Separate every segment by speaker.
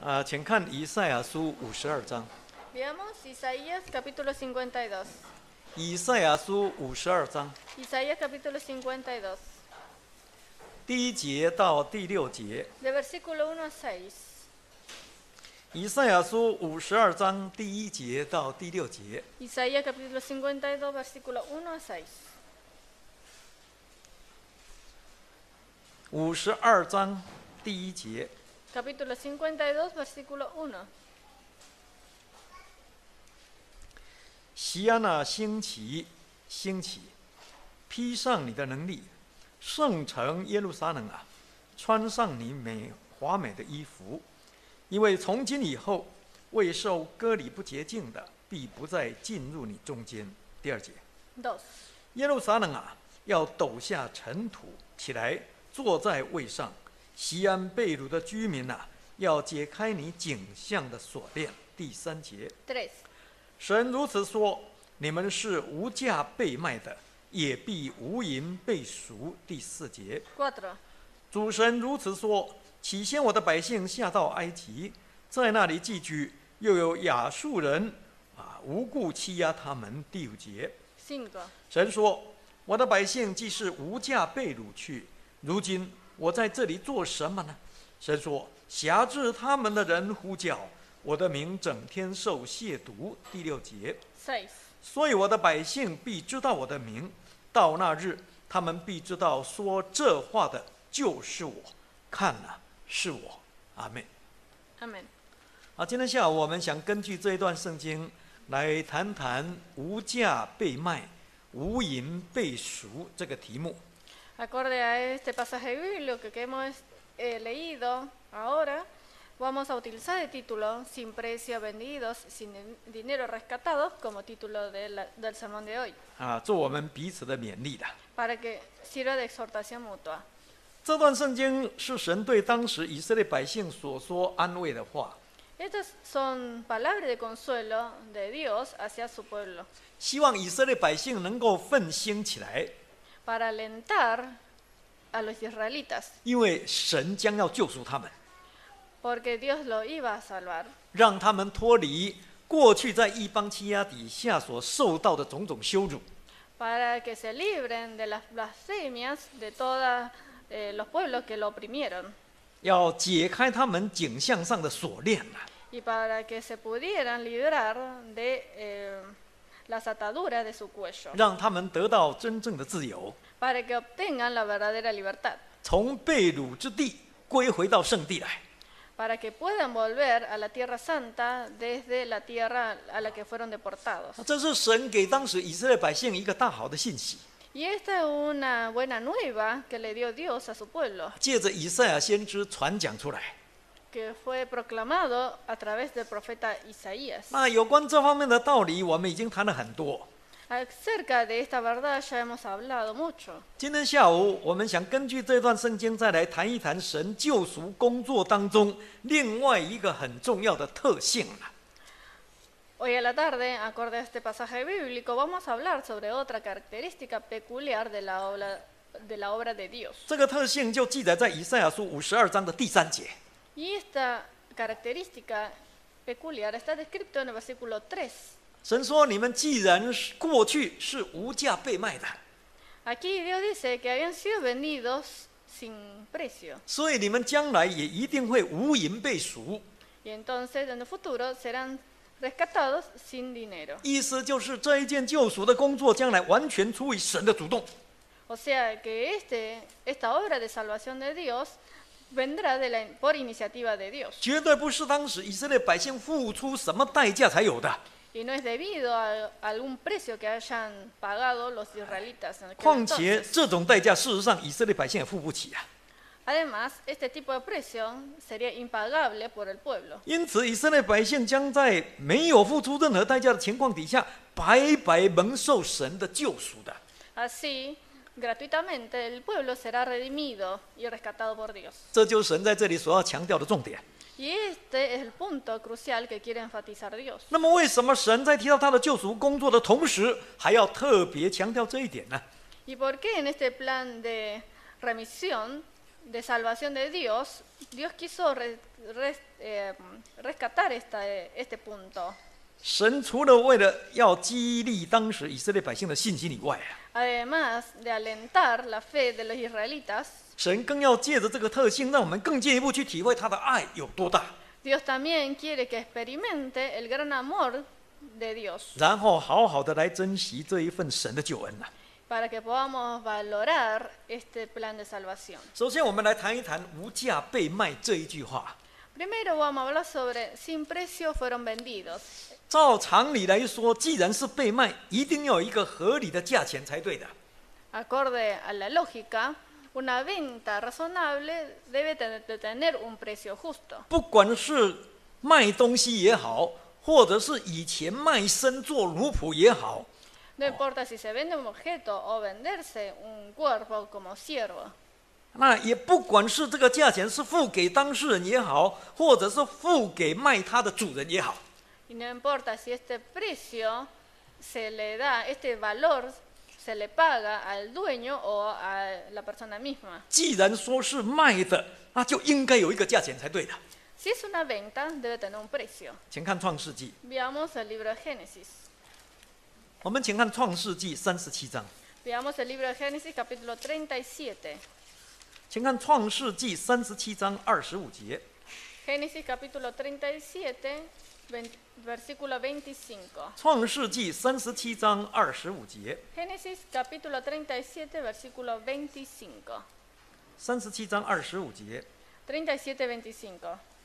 Speaker 1: 请看以赛亚书52章。
Speaker 2: Veamos Isaías capítulo 52.
Speaker 1: 以赛亚书52章
Speaker 2: Isaías capítulo 52,
Speaker 1: 第1节到第6节。
Speaker 2: de versículo 1 a 6.
Speaker 1: 以赛亚书52章第1节到第6节。
Speaker 2: Isaías capítulo 52, versículo 1 a 6.
Speaker 1: 52章第1节。
Speaker 2: Capítulo 52, versículo 1.
Speaker 1: 西安啊，兴起，兴起，披上你的能力，圣城耶路撒冷啊，穿上你华美的衣服，因为从今以后，未受割礼不洁净的，必不再进入你中间。第2节，
Speaker 2: 2.
Speaker 1: 耶路撒冷啊，要抖下尘土起来，坐在位上。西安被掳的居民啊，要解开你颈项的锁链。第3节。
Speaker 2: 3.
Speaker 1: 神如此说：你们是无价被卖的，也必无银被赎。第4节。
Speaker 2: 4.
Speaker 1: 主神如此说：起先我的百姓下到埃及，在那里寄居，又有亚述人无故欺压他们。第5节。
Speaker 2: 5.
Speaker 1: 神说：我的百姓既是无价被掳去，如今我在这里做什么呢？神说：辖制他们的人呼叫，我的名整天受亵渎。第6节。
Speaker 2: 6.
Speaker 1: 所以我的百姓必知道我的名，到那日，他们必知道说这话的就是我，看了是我。阿们。
Speaker 2: Amén.
Speaker 1: 今天下午我们想根据这一段圣经来谈谈无价被卖、无银被赎这个题目。
Speaker 2: Acorde a este pasaje bíblico que hemos leído ahora, vamos a utilizar el título Sin precio vendidos, sin dinero rescatados como título del sermón de hoy,
Speaker 1: 做我们彼此的勉励的。
Speaker 2: para que sirva de exhortación mutua.
Speaker 1: 这段圣经是神对当时以色列百姓所说安慰的话，
Speaker 2: Estas son palabras de consuelo de Dios hacia su pueblo,
Speaker 1: 希望以色列百姓能够奋兴起来，
Speaker 2: para alentar a los israelitas,
Speaker 1: 因为神将要救赎他们，
Speaker 2: porque Dios lo iba a salvar,
Speaker 1: 让他们脱离过去在异邦欺压底下所受到的种种羞辱，
Speaker 2: para que se libren de las blasfemias de todos los pueblos que lo oprimieron,
Speaker 1: 要解开他们颈项上的锁链，
Speaker 2: y para que se pudieran librar de las ataduras de su cuello,
Speaker 1: 让他们得到真正的自由，
Speaker 2: para que obtengan la verdadera libertad,
Speaker 1: 从被掳之地归回到圣地来。
Speaker 2: para que puedan volver a la tierra santa desde la tierra a la que fueron deportados.
Speaker 1: 这是神给当时以色列百姓一个大好的信息，
Speaker 2: Y esta es una buena nueva que le dio Dios a su pueblo,
Speaker 1: 借着以赛亚先知传讲出来。
Speaker 2: que fue proclamado a través del profeta Isaías.
Speaker 1: 那有关这方面的道理，我们已经谈了很多。
Speaker 2: Acerca de esta verdad ya hemos hablado mucho.
Speaker 1: 今天下午，我们想根据这段圣经再来谈一谈神救赎工作当中另外一个很重要的特性了。
Speaker 2: Hoy a la tarde, acorde a este pasaje bíblico, vamos a hablar sobre otra característica peculiar de la obra de Dios.
Speaker 1: 这个特性就记载在以赛亚书52章的第3节。
Speaker 2: Y esta característica peculiar está descrito en el versículo 3.
Speaker 1: 神说：“你们既然过去是无价被卖的，
Speaker 2: Aquí Dios dice que habían sido vendidos sin precio.
Speaker 1: 所以你们将来也一定会无银被赎。
Speaker 2: Y entonces en el futuro serán rescatados sin dinero.
Speaker 1: 意思就是这一件救赎的工作，将来完全出于神的主动。
Speaker 2: O sea que esta obra de salvación de Dios vendrá por iniciativa de Dios.
Speaker 1: 绝对不是当时以色列百姓付出什么代价才有的。
Speaker 2: Y no es debido a algún precio que hayan pagado los israelitas en aquel
Speaker 1: 况且
Speaker 2: entonces.
Speaker 1: 这种代价，事实上以色列百姓也付不起啊。
Speaker 2: Además, este tipo de precio sería impagable por el pueblo.
Speaker 1: 因此，以色列百姓将在没有付出任何代价的情况底下，白白蒙受神的救赎的。
Speaker 2: Así, gratuitamente, el pueblo será redimido y rescatado por Dios.
Speaker 1: 这就是神在这里所要强调的重点。
Speaker 2: Y este es el punto crucial que quiere enfatizar Dios.
Speaker 1: 那么，为什么神在提到他的救赎工作的同时，还要特别强调这一点呢？
Speaker 2: ¿Y por qué en este plan de remisión de salvación de Dios, Dios quiso rescatar este punto.
Speaker 1: 神除了为了要激励当时以色列百姓的信心以外啊，
Speaker 2: Además de alentar la fe de los israelitas,
Speaker 1: 神更要借着这个特性，让我们更进一步去体会他的爱有多大，
Speaker 2: Dios también quiere que experimente el gran amor de Dios,
Speaker 1: 然后好好的来珍惜这一份神的救恩啊。
Speaker 2: para que podamos valorar este plan de salvación.
Speaker 1: 首先，我们来谈一谈“无价被卖”这一句话。
Speaker 2: Primero vamos a hablar sobre sin precio fueron vendidos.
Speaker 1: 照常理来说，既然是被卖，一定要有一个合理的价钱才对的。
Speaker 2: Acorde a la lógica, una venta razonable debe de tener un precio justo.
Speaker 1: 不管是卖东西也好，或者是以前卖身做奴仆也好，
Speaker 2: No importa si se vende un objeto o venderse un cuerpo como siervo.
Speaker 1: 那也不管是这个价钱是付给当事人也好，或者是付给卖他的主人也好，
Speaker 2: Y no importa si este precio se le da, este valor se le paga al dueño o a la persona misma.
Speaker 1: 既然说是卖的，那就应该有一个价钱才对的。
Speaker 2: Si es una venta, debe tener un precio.
Speaker 1: 请看创世纪，
Speaker 2: Veamos el libro de Génesis.
Speaker 1: 我们请看创世纪37章，
Speaker 2: Veamos el libro de Génesis, capítulo 37.
Speaker 1: 请看创世纪37章25节。
Speaker 2: Génesis, capítulo 37, versículo 25.
Speaker 1: 创世纪37章25节，
Speaker 2: Génesis, capítulo 37, versículo 25.
Speaker 1: 37章25节，
Speaker 2: 37, 25.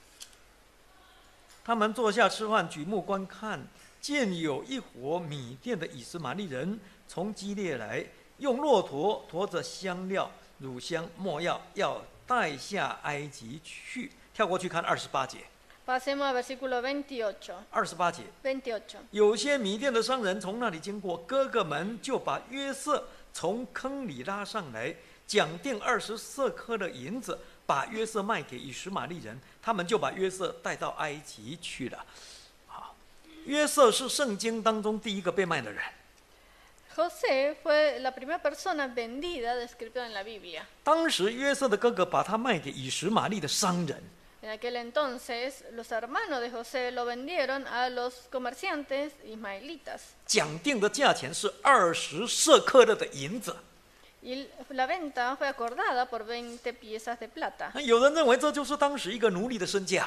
Speaker 1: 他们坐下吃饭，举目观看，见有一伙米甸的以实玛利人从基列来，用骆驼驮着香料、乳香、没药，要带下埃及去。跳过去看28节。
Speaker 2: Pasemos al versículo 28.
Speaker 1: 28节，
Speaker 2: 28.
Speaker 1: 有些米甸的商人从那里经过，哥哥们就把约瑟从坑里拉上来，讲定20舍客的银子，把约瑟卖给以实玛利人，他们就把约瑟带到埃及去了。好，约瑟是圣经当中第一个被卖的人。
Speaker 2: José fue la primera persona vendida descrita en la Biblia.
Speaker 1: 当时约瑟的哥哥把他卖给以实玛利的商人，
Speaker 2: En aquel entonces, los hermanos de José lo vendieron a los comerciantes ismaelitas.
Speaker 1: 讲定的价钱是20舍客勒的银子。
Speaker 2: Y la venta fue acordada por 20 piezas de plata.
Speaker 1: 有人认为这就是当时一个奴隶的身价。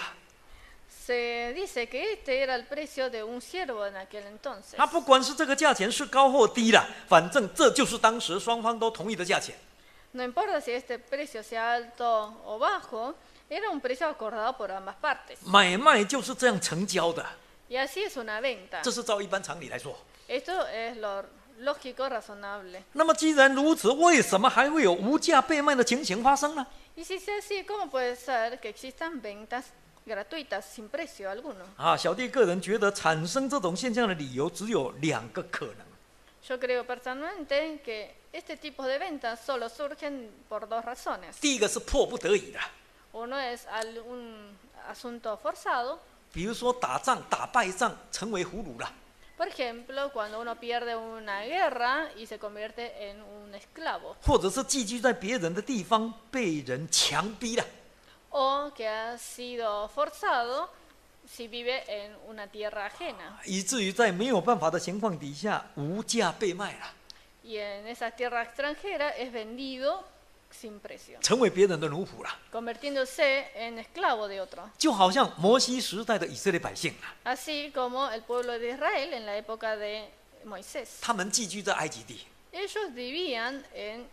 Speaker 2: Se dice que este era el precio de un siervo en aquel entonces.
Speaker 1: 他不管是这个价钱是高或低了，反正这就是当时双方都同意的价钱。
Speaker 2: No importa si este precio sea alto o bajo, era un precio acordado por ambas partes.
Speaker 1: 买卖就是这样成交的，
Speaker 2: Y así es una venta.
Speaker 1: 这是照一般常理来说。
Speaker 2: Esto es lo lógico, razonable.
Speaker 1: 那么既然如此，为什么还会有无价被卖的情形发生呢？
Speaker 2: Y si es así, ¿cómo puede ser que existan ventas gratuitas sin precio alguno?
Speaker 1: 小弟个人觉得产生这种现象的理由只有2个可能。
Speaker 2: Yo creo personalmente que este tipo de ventas solo surgen por 2 razones.
Speaker 1: 第一个是迫不得已的，
Speaker 2: Uno es un asunto forzado.
Speaker 1: 比如说打仗打败仗成为俘虏了，
Speaker 2: Por ejemplo, cuando uno pierde una guerra y se convierte en un esclavo.
Speaker 1: 或者是寄居在别人的地方被人强逼了，
Speaker 2: O que ha sido forzado si vive en una tierra ajena.
Speaker 1: 以至于在没有办法的情况底下无价被卖了，
Speaker 2: Y en esa tierra extranjera es vendido sin precio,
Speaker 1: 成为别人的奴仆了。
Speaker 2: convirtiéndose en esclavo de otro.
Speaker 1: 就好像摩西时代的以色列百姓啊，
Speaker 2: Así como el pueblo de Israel en la época de Moisés.
Speaker 1: 他们寄居在埃及地，
Speaker 2: Ellos vivían en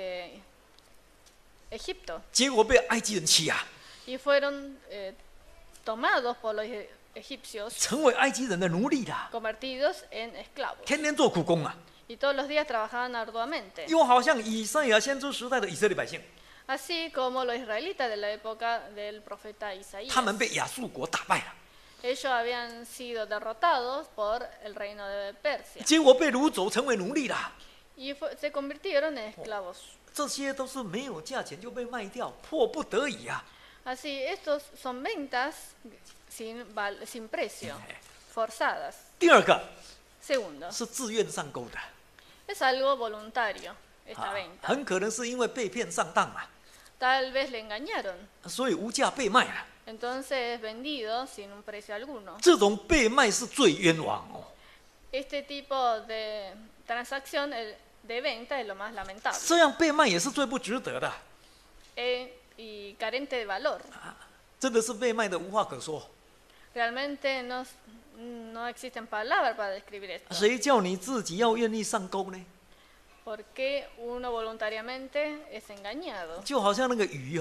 Speaker 2: Egipto
Speaker 1: 结果被埃及人欺压，
Speaker 2: y fueron tomados por los egipcios,
Speaker 1: 成为埃及人的奴隶了，
Speaker 2: convertidos en esclavos.
Speaker 1: 天天做苦工啊。
Speaker 2: Y todos los días trabajaban arduamente.
Speaker 1: 又好像以赛亚先知时代的以色列百姓，
Speaker 2: Así como los israelitas de la época del profeta Isaías.
Speaker 1: 他们被亚述国打败了，
Speaker 2: Ellos habían sido derrotados por el reino de Persia
Speaker 1: 结果被掳走成为奴隶了。
Speaker 2: y se convirtieron en esclavos.
Speaker 1: 这些都是没有价钱就被卖掉，迫不得已啊。
Speaker 2: Así, estos son ventas sin precio, forzadas.
Speaker 1: 第二个
Speaker 2: Segundo,
Speaker 1: 是自愿上钩的，
Speaker 2: es algo voluntario esta venta.
Speaker 1: 很可能是因为被骗上当啊，
Speaker 2: tal vez le engañaron.
Speaker 1: 所以无价被卖啊。
Speaker 2: Entonces es vendido sin un precio alguno.
Speaker 1: 这种被卖是最冤枉哦。
Speaker 2: Este tipo de transacción de venta es lo más lamentable
Speaker 1: 这样被卖也是最不值得的，
Speaker 2: y carente de valor.
Speaker 1: 真的是被卖的无话可说。
Speaker 2: Realmente no existen palabras para describir esto.
Speaker 1: 谁叫你自己要愿意上钩呢？
Speaker 2: ¿Por qué uno voluntariamente es engañado?
Speaker 1: 就好像那个鱼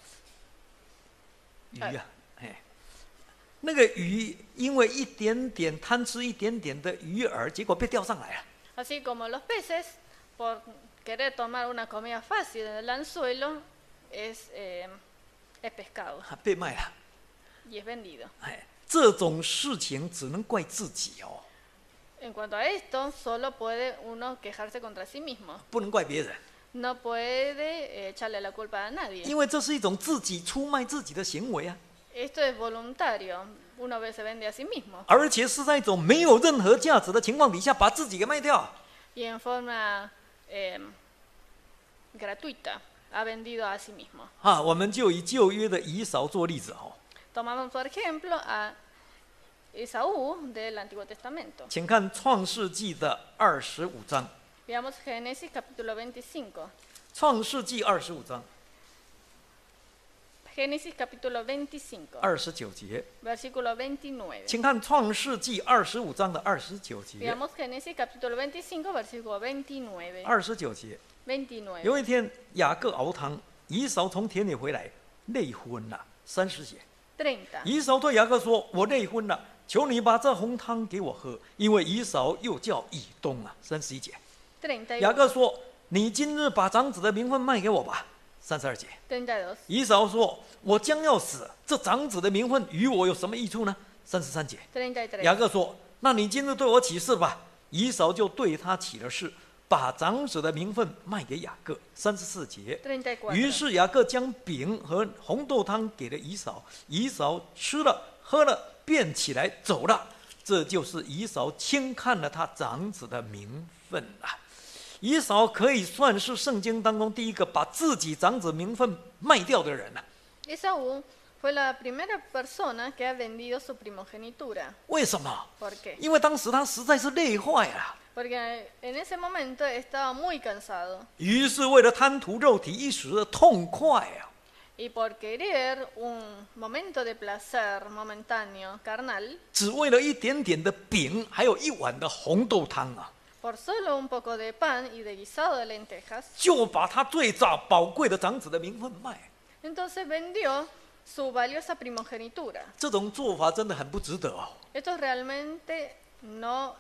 Speaker 1: 鱼啊，那个鱼因为一点点贪吃一点点的鱼饵，结果被钓上来了。
Speaker 2: Así como los peces, por querer tomar una comida fácil en el anzuelo, es pescado
Speaker 1: 被卖了。
Speaker 2: y es vendido.
Speaker 1: 这种事情只能怪自己哦，
Speaker 2: En cuanto a esto, solo puede uno quejarse contra sí mismo.
Speaker 1: 不能怪别人，
Speaker 2: No puede echarle la culpa a nadie.
Speaker 1: 因为这是一种自己出卖自己的行为啊，
Speaker 2: Esto es voluntario. Uno se vende a sí mismo.
Speaker 1: 而且是在一种没有任何价值的情况底下把自己给卖掉。
Speaker 2: Y en forma gratuita ha vendido a sí mismo.
Speaker 1: 我们就以旧约的以扫做例子哦。
Speaker 2: Tomamos por ejemplo a Esaú del Antiguo Testamento.
Speaker 1: 请看创世纪的25章。
Speaker 2: Veamos Génesis capítulo 25.
Speaker 1: 创世纪25章
Speaker 2: Génesis capítulo 25,
Speaker 1: 29节，
Speaker 2: versículo 29.
Speaker 1: 请看创世纪25章的29节。
Speaker 2: Veamos Génesis capítulo 25, versículo 29.
Speaker 1: 29节，
Speaker 2: 29.
Speaker 1: 有一天雅各熬汤，以扫从田里回来，累昏了。30节，
Speaker 2: 30.
Speaker 1: 以扫对雅各说：“我累昏了，求你把这红汤给我喝，因为以扫又叫以东啊。”31节， 雅各
Speaker 2: 31.
Speaker 1: 说：“你今日把长子的名分卖给我吧。”32节，
Speaker 2: 32.
Speaker 1: 以扫说：“我将要死，这长子的名分与我有什么益处呢？”33节，
Speaker 2: 33.
Speaker 1: 雅各说：“那你今日对我起誓吧。”以扫就对他起了誓，把长子的名分卖给雅各。34节，
Speaker 2: 34.
Speaker 1: 于是雅各将饼和红豆汤给了以扫，以扫吃了喝了，便起来走了。这就是以扫轻看了他长子的名分啊。以扫可以算是圣经当中第一个把自己长子名分卖掉的人啊。
Speaker 2: Esaú fue la primera persona que ha vendido su primogenitura.
Speaker 1: 为什么？
Speaker 2: ¿Por qué?
Speaker 1: 因为当时他实在是累坏了，
Speaker 2: Porque en ese momento estaba muy cansado
Speaker 1: 于是为了贪图肉体一时的痛快啊，
Speaker 2: y por querer un momento de placer momentáneo, carnal,
Speaker 1: 只为了一点点的饼，还有一碗的红豆汤啊，
Speaker 2: por solo un poco de pan y de guisado de lentejas,
Speaker 1: 就把他最宝贵的长子的名分卖。
Speaker 2: entonces vendió su valiosa primogenitura.
Speaker 1: 这种做法真的很不值得哦。
Speaker 2: Esto realmente no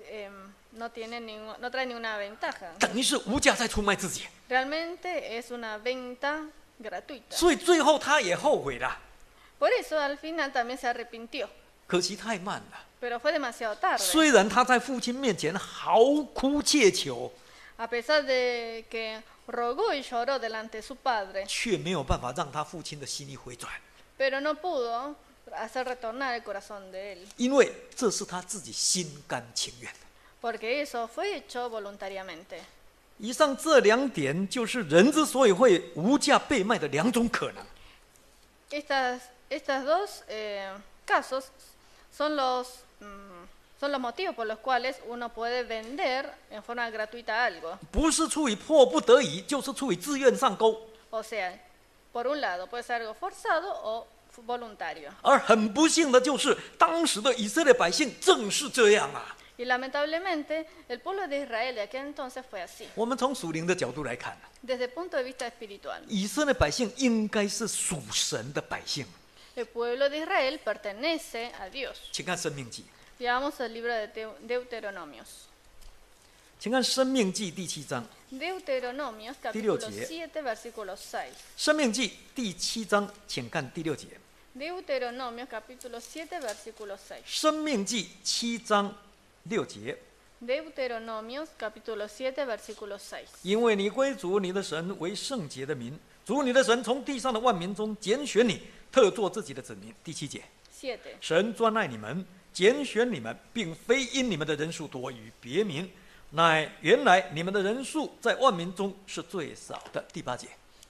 Speaker 2: trae ninguna ventaja.
Speaker 1: 等于是无价在出卖自己，
Speaker 2: Realmente es una venta gratuita.
Speaker 1: 所以最后他也后悔了，
Speaker 2: Por eso al final también se arrepintió,
Speaker 1: 可惜太慢了。
Speaker 2: pero fue demasiado tarde.
Speaker 1: 虽然他在父亲面前嚎哭切求，
Speaker 2: A pesar de que rogó y lloró delante de su padre,
Speaker 1: 却没有办法让他父亲的心意回转，
Speaker 2: pero no pudo hacer retornar el corazón de él,
Speaker 1: 因为这是他自己心甘情愿的。
Speaker 2: porque eso fue hecho voluntariamente.
Speaker 1: 以上这2点就是人之所以会无价被卖的2种可能。
Speaker 2: Estas dos casos son los motivos por los cuales uno puede vender en forma gratuita algo.
Speaker 1: 不是出于迫不得已，就是出于自愿上钩。
Speaker 2: O sea, por un lado puede ser algo forzado o voluntario.
Speaker 1: 而很不幸的就是，当时的以色列百姓正是这样啊。
Speaker 2: Y lamentablemente el pueblo de Israel de aquel entonces fue así.
Speaker 1: 我们从属灵的角度来看，
Speaker 2: Desde el punto de vista espiritual,
Speaker 1: 以色列百姓应该是属神的百姓。
Speaker 2: el pueblo de Israel pertenece a Dios.
Speaker 1: 请看《生命记》，
Speaker 2: Veamos el libro de Deuteronomios.
Speaker 1: 请看《生命记》第7章，
Speaker 2: Deuteronomios
Speaker 1: 第6
Speaker 2: capítulo
Speaker 1: 节。
Speaker 2: 7, versículo 6.
Speaker 1: 《生命记》第7章，请看第6节。
Speaker 2: Deuteronomios capítulo 7, versículo 6.
Speaker 1: 《生命记》7章6节。
Speaker 2: Deuteronomios capítulo 7, versículo 6.
Speaker 1: 因为你归主你的神为圣洁的民，主你的神从地上的万民中拣选你，特作自己的子民。第7节，
Speaker 2: 7.
Speaker 1: 神专爱你们，拣选你们，并非因你们的人数多于别民，乃原来你们的人数在万民中是最少的。第8节，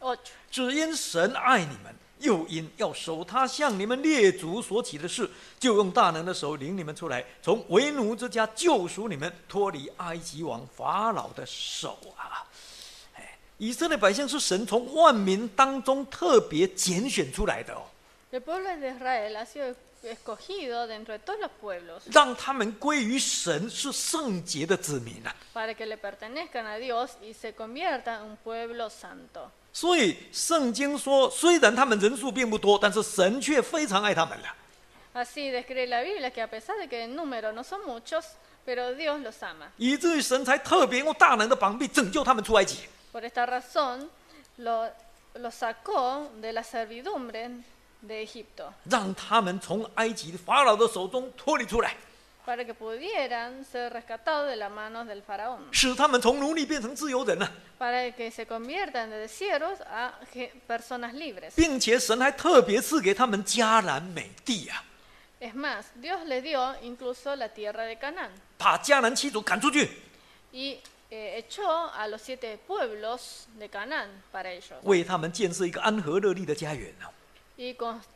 Speaker 2: 8.
Speaker 1: 只因神爱你们，又因要守他向你们列祖所起的事，就用大能的手领你们出来，从为奴之家救赎你们，脱离埃及王法老的手啊！以色列百姓是神从万民当中特别拣选出来的哦。
Speaker 2: El pueblo de Israel ha sido escogido dentro de todos los pueblos
Speaker 1: 让他们归于神，是圣洁的子民啊！
Speaker 2: para que le pertenezcan a Dios y se conviertan en un pueblo santo.
Speaker 1: 所以圣经说，虽然他们人数并不多，但是神却非常爱他们了。
Speaker 2: Así describe la Biblia que a pesar de que en número no son muchos, pero Dios los ama.
Speaker 1: 以至于神才特别用大能的膀臂拯救他们出埃及。
Speaker 2: Por esta razón, lo sacó de la servidumbre de Egipto,
Speaker 1: 让他们从埃及法老的手中脱离出来，
Speaker 2: para que pudieran ser rescatados de las manos del faraón,
Speaker 1: 使他们从奴隶变成自由人了。
Speaker 2: para que se conviertan de siervos a personas libres.
Speaker 1: 并且神还特别赐给他们迦南美地啊，
Speaker 2: Es más, Dios le dio incluso la tierra de Canaán
Speaker 1: 把迦南七族赶出去，
Speaker 2: y echó a los 7 pueblos de Canaán para ellos
Speaker 1: 为他们建设一个安和乐利的家园啊。
Speaker 2: y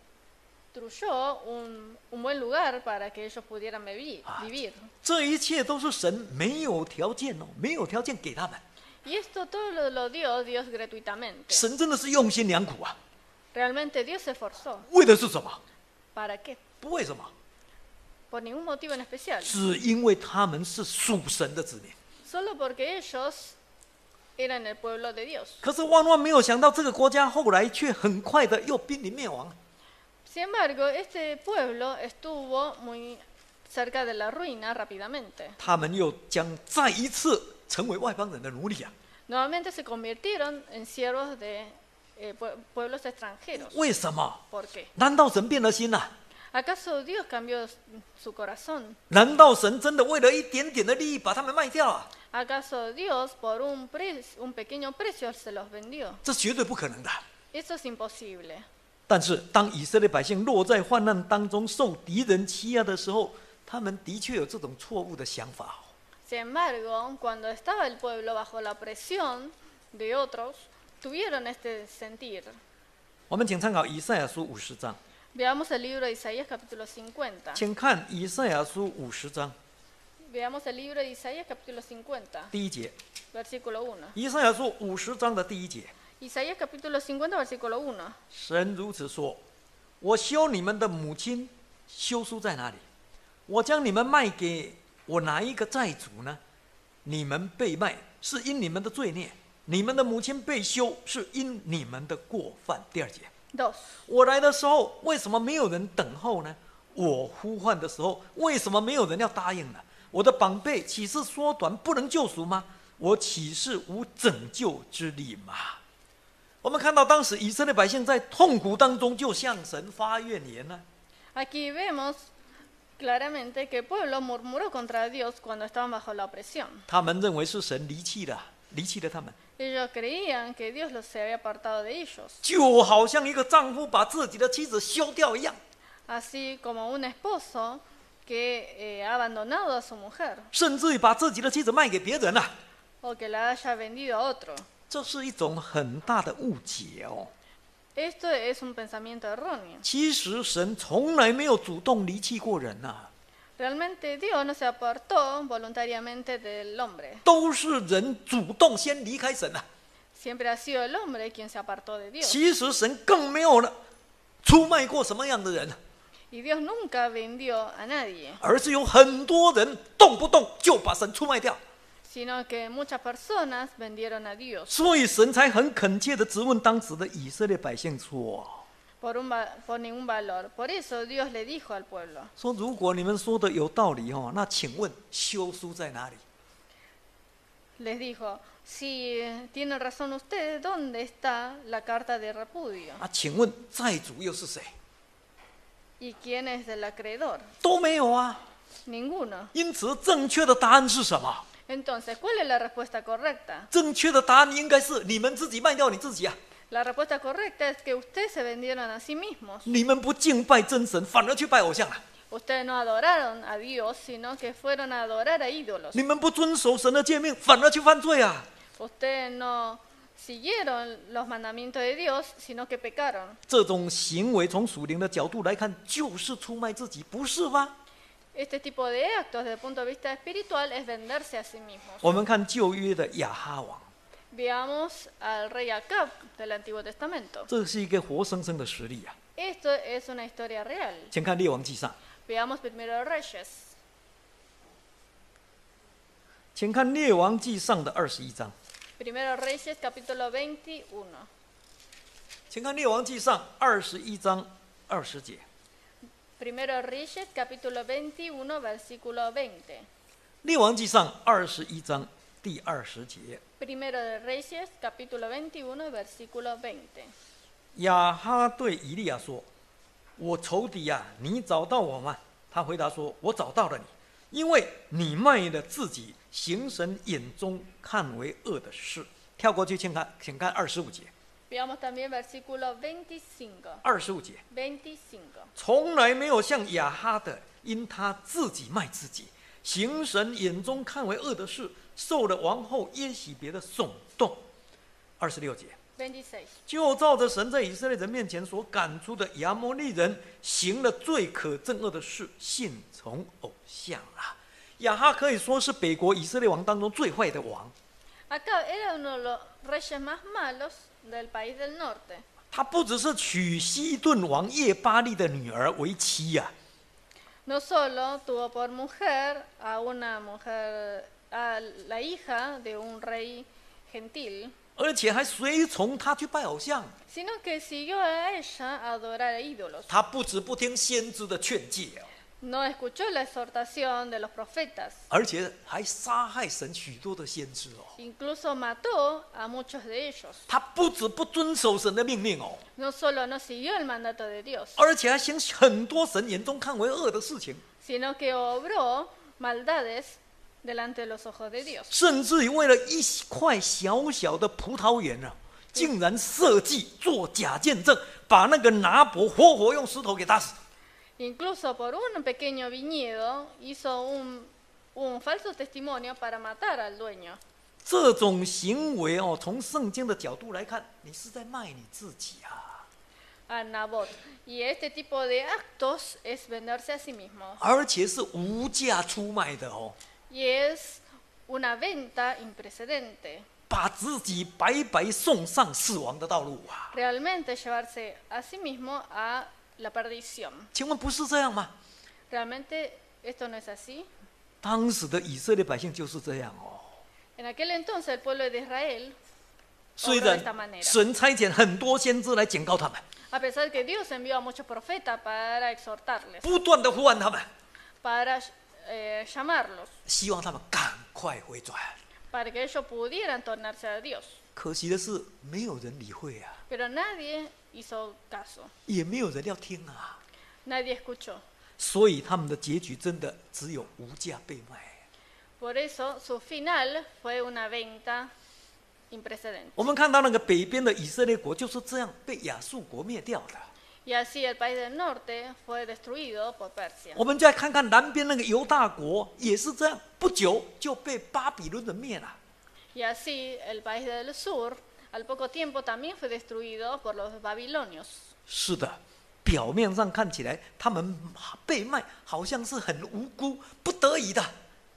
Speaker 2: construyó un buen lugar para que ellos pudieran vivir.
Speaker 1: 这一切都是神没有条件哦，没有条件给他们。
Speaker 2: Y esto todo lo dio Dios gratuitamente.
Speaker 1: 神真的是用心良苦啊，
Speaker 2: Realmente Dios se esforzó.
Speaker 1: 为的是什么？
Speaker 2: ¿Para qué?
Speaker 1: 不为什么，
Speaker 2: Por ningún motivo en especial.
Speaker 1: 只因为他们是属神的子民。
Speaker 2: Solo porque ellos eran el pueblo de Dios.
Speaker 1: 可是万万没有想到，这个国家后来却很快的又濒临灭亡。
Speaker 2: Sin embargo, este pueblo estuvo muy cerca de la ruina rápidamente.
Speaker 1: 他们又将再一次成为外邦人的奴隶啊！
Speaker 2: Nuevamente se convirtieron en siervos de pueblos extranjeros.
Speaker 1: 为什么？
Speaker 2: ¿Por qué?
Speaker 1: 难道神变了心啊？
Speaker 2: ¿Acaso Dios cambió su corazón?
Speaker 1: 难道神真的为了一点点的利益把他们卖掉啊？
Speaker 2: ¿Acaso Dios por un pequeño precio se los vendió?
Speaker 1: 这绝对不可能的。
Speaker 2: Eso es imposible.
Speaker 1: 但是，当以色列百姓落在患难当中，受敌人欺压的时候，他们的确有这种错误的想法。
Speaker 2: Sin embargo, cuando estaba el pueblo bajo la presión de otros, tuvieron este sentir.
Speaker 1: 我们请参考以赛亚书50章，
Speaker 2: Veamos el libro de Isaías capítulo 50.
Speaker 1: 请看以赛亚书50章
Speaker 2: Veamos el libro de Isaías capítulo 50,
Speaker 1: 第1节。
Speaker 2: versículo 1.
Speaker 1: 以赛亚书50章的第1节，
Speaker 2: Isaías capítulo 50, versículo 1.
Speaker 1: 神如此说：“我休你们的母亲，休书在哪里？我将你们卖给我哪一个债主呢？你们被卖是因你们的罪孽，你们的母亲被休是因你们的过犯。”第2节。
Speaker 2: 2.
Speaker 1: 我来的时候，为什么没有人等候呢？我呼唤的时候，为什么没有人要答应呢？我的膀臂岂是缩短不能救赎吗？我岂是无拯救之力吗？我们看到当时以色列百姓在痛苦当中就向神发怨言呢。
Speaker 2: Aquí vemos claramente que el pueblo murmuró contra Dios cuando estaban bajo la opresión.
Speaker 1: 他们认为是神离弃了他们，
Speaker 2: Ellos creían que Dios los se había apartado de ellos,
Speaker 1: 就好像一个丈夫把自己的妻子休掉一样。
Speaker 2: así como un esposo que ha abandonado a su mujer
Speaker 1: 甚至于把自己的妻子卖给别人了。
Speaker 2: o que la haya vendido a otro.
Speaker 1: 这是一种很大的误解哦。
Speaker 2: Esto es un pensamiento erróneo.
Speaker 1: 其实神从来没有主动离弃过人呐、
Speaker 2: Realmente Dios no se apartó voluntariamente del hombre.
Speaker 1: 都是人主动先离开神呐、
Speaker 2: Siempre ha sido el hombre quien se apartó de Dios.
Speaker 1: 其实神更没有出卖过什么样的人，
Speaker 2: Y Dios nunca vendió a nadie,
Speaker 1: 而是有很多人动不动就把神出卖掉，
Speaker 2: sino que muchas personas vendieron a Dios
Speaker 1: 所以神才很恳切的质问当时的以色列百姓说：
Speaker 2: por ningún valor. Por eso Dios le dijo al pueblo,
Speaker 1: 说如果你们说的有道理哦，那请问休书在哪里？
Speaker 2: les dijo, si tienen razón ustedes, ¿dónde está la carta de repudio?
Speaker 1: 啊，请问债主又是谁？
Speaker 2: ¿Y quién es el acreedor?
Speaker 1: 都没有啊。
Speaker 2: Ninguno.
Speaker 1: 因此，正确的答案是什么？
Speaker 2: Entonces, ¿cuál es la respuesta correcta?
Speaker 1: 正确的答案应该是你们自己卖掉你自己啊！
Speaker 2: La respuesta correcta es que ustedes se vendieron a sí mismos.
Speaker 1: 你们不敬拜真神，反而去拜偶像了。
Speaker 2: Ustedes no adoraron a Dios, sino que fueron a adorar a ídolos.
Speaker 1: 你们不遵守神的诫命，反而去犯罪啊！
Speaker 2: Ustedes no siguieron los mandamientos de Dios, sino que pecaron.
Speaker 1: 这种行为从属灵的角度来看，就是出卖自己，不是吗？
Speaker 2: Este tipo de actos, desde el punto de vista espiritual, es venderse a sí mismos.
Speaker 1: 我们看旧约的亚哈王，
Speaker 2: Veamos al rey Acab del Antiguo Testamento.
Speaker 1: 这是一个活生生的实例啊。
Speaker 2: Esto es una historia real.
Speaker 1: 请看列王记上，
Speaker 2: Veamos primero Reyes.
Speaker 1: 请看列王记上的21章，
Speaker 2: Primero Reyes, capítulo 21.
Speaker 1: 请看列王记上21章20节。
Speaker 2: Primero Reyes, capítulo 21, versículo 20.
Speaker 1: 列王记上21章第20节，
Speaker 2: Primero de Reyes, capítulo 21, versículo 20.
Speaker 1: 亚哈对以利亚说：“我仇敌呀、你找到我吗？”他回答说：“我找到了你，因为你卖了自己，行神眼中看为恶的事。”跳过去，请看25节。
Speaker 2: Veamos también versículo 25.
Speaker 1: 25节，
Speaker 2: 25.
Speaker 1: 从来没有像亚哈的，因他自己卖自己，行神眼中看为恶的事，受了王后耶洗别的耸动。26节。
Speaker 2: 26.
Speaker 1: 就照着神在以色列人面前所赶出的亚摩利人，行了最可憎恶的事，信从偶像啊！亚哈可以说是北国以色列王当中最坏的王。
Speaker 2: Acab era uno de los reyes más malos del país del norte.
Speaker 1: 他不只是娶西顿王叶巴利的女儿为妻呀、
Speaker 2: No solo tuvo por mujer a una mujer, a la hija de un rey gentil,
Speaker 1: 而且还随从他去拜偶像。
Speaker 2: sino que siguió a ella a adorar a ídolos.
Speaker 1: 他不止不听先知的劝诫哦，
Speaker 2: No escuchó la exhortación de los profetas.
Speaker 1: 而且还杀害神许多的先知哦。
Speaker 2: Incluso mató a muchos de ellos.
Speaker 1: 他不止不遵守神的命令哦，
Speaker 2: No solo no siguió el mandato de Dios,
Speaker 1: 而且还行很多神眼中看为恶的事情。
Speaker 2: sino que obró maldades delante de los ojos de Dios.
Speaker 1: 甚至于为了一块小小的葡萄园啊，竟然设计做假见证，把那个拿伯活活用石头给打死。
Speaker 2: Incluso por un pequeño viñedo hizo un falso testimonio para matar al dueño.
Speaker 1: 这种行为哦，从圣经的角度来看，你是在卖你自己啊，
Speaker 2: A Nabot. Y este tipo de actos es venderse a sí mismo.
Speaker 1: 而且是无价出卖的哦，
Speaker 2: Y es una venta imprecedente.
Speaker 1: 把自己白白送上死亡的道路啊！
Speaker 2: Realmente llevarse a sí mismo a la perdición.
Speaker 1: 请问不是这样吗？
Speaker 2: ¿Realmente esto no es así?
Speaker 1: 当时的以色列百姓就是这样哦。
Speaker 2: En aquel entonces el pueblo de Israel
Speaker 1: 虽
Speaker 2: obró de
Speaker 1: 然
Speaker 2: esta manera.
Speaker 1: 神差遣很多先知来警告他们，
Speaker 2: A pesar que Dios envió a muchos profetas para exhortarles,
Speaker 1: 不断的呼唤他们，
Speaker 2: para llamarlos,
Speaker 1: 希望他们赶快回转。
Speaker 2: para que ellos pudieran tornarse a Dios.
Speaker 1: 可惜的是，没有人理会啊，
Speaker 2: Pero nadie hizo caso,
Speaker 1: 也没有人要听啊，
Speaker 2: nadie escuchó.
Speaker 1: 所以他们的结局真的只有无价被卖。
Speaker 2: Por eso su final fue una venta imprecedente.
Speaker 1: 我们看到那个北边的以色列国就是这样被亚述国灭掉的。
Speaker 2: Y así el país del norte fue destruido por Persia.
Speaker 1: 我们再看看南边那个犹大国也是这样，不久就被巴比伦人灭了。
Speaker 2: Y así el país del sur al poco tiempo también fue destruido por los babilonios.
Speaker 1: 是的，表面上看起来他们被卖好像是很无辜、不得已的。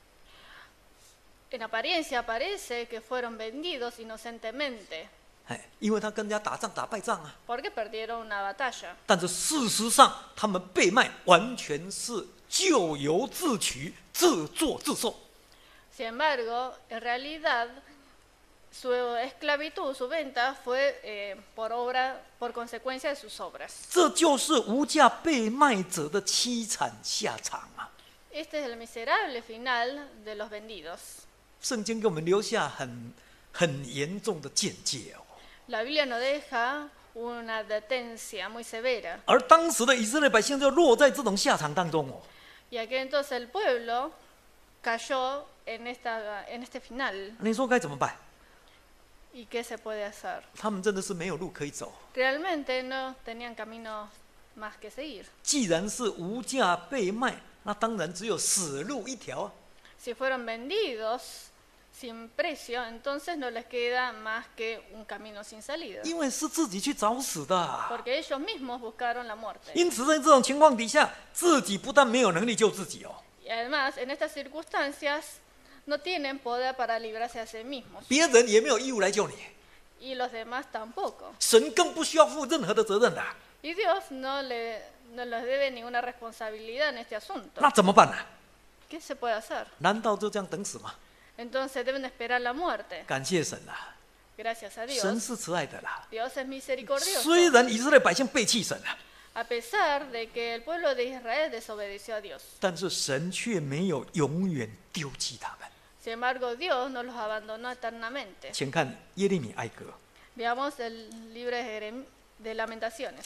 Speaker 2: En apariencia parece que fueron vendidos inocentemente
Speaker 1: 哎，因为他跟人家打仗打败仗啊。
Speaker 2: porque perdieron una batalla.
Speaker 1: 但是事实上，他们被卖完全是咎由自取、自作自受。
Speaker 2: Sin embargo, en realidad su esclavitud, su venta fue por consecuencia de sus obras.
Speaker 1: 这就是无价被卖者的凄惨下场啊！
Speaker 2: Este es el miserable final de los vendidos.
Speaker 1: 圣经给我们留下很严重的见解哦。
Speaker 2: La Biblia nos deja una advertencia muy severa.
Speaker 1: 而当时的以色列百姓就落在这种下场当中哦。
Speaker 2: Y aquel entonces el pueblo cayó en este final.
Speaker 1: 你说该怎么办？
Speaker 2: ¿Y qué se puede hacer?
Speaker 1: 他们真的是没有路可以走。
Speaker 2: Realmente no tenían camino más que seguir.
Speaker 1: 既然是无价被卖，那当然只有死路一条啊！
Speaker 2: Si fueron vendidos sin precio, entonces no les queda más que un camino sin salida.
Speaker 1: 因为是自己去找死的。
Speaker 2: Porque ellos mismos buscaron la muerte.
Speaker 1: 因此，在这种情况底下，自己不但没有能力救自己哦，
Speaker 2: Y además, en estas circunstancias, no tienen poder para librarse a sí mismos.
Speaker 1: 别人也没有义务来救你，
Speaker 2: Y los demás tampoco.
Speaker 1: 神更不需要负任何的责任的。
Speaker 2: Y Dios no les debe ninguna responsabilidad en este asunto.
Speaker 1: 那怎么办呢？
Speaker 2: ¿Qué se puede hacer?
Speaker 1: 难道就这样等死吗？
Speaker 2: Entonces deben esperar la muerte.
Speaker 1: 感谢神啊，
Speaker 2: Gracias a
Speaker 1: 神
Speaker 2: Dios.
Speaker 1: 是慈爱的啦。
Speaker 2: Dios es misericordioso.
Speaker 1: 虽然以色列百姓背弃神啊，
Speaker 2: A pesar de que el pueblo de Israel desobedeció a Dios.
Speaker 1: 但是神却没有永远丢弃他们。
Speaker 2: Sin embargo, Dios no los abandonó eternamente.
Speaker 1: 请看耶利米哀歌，
Speaker 2: Veamos el libro de Lamentaciones.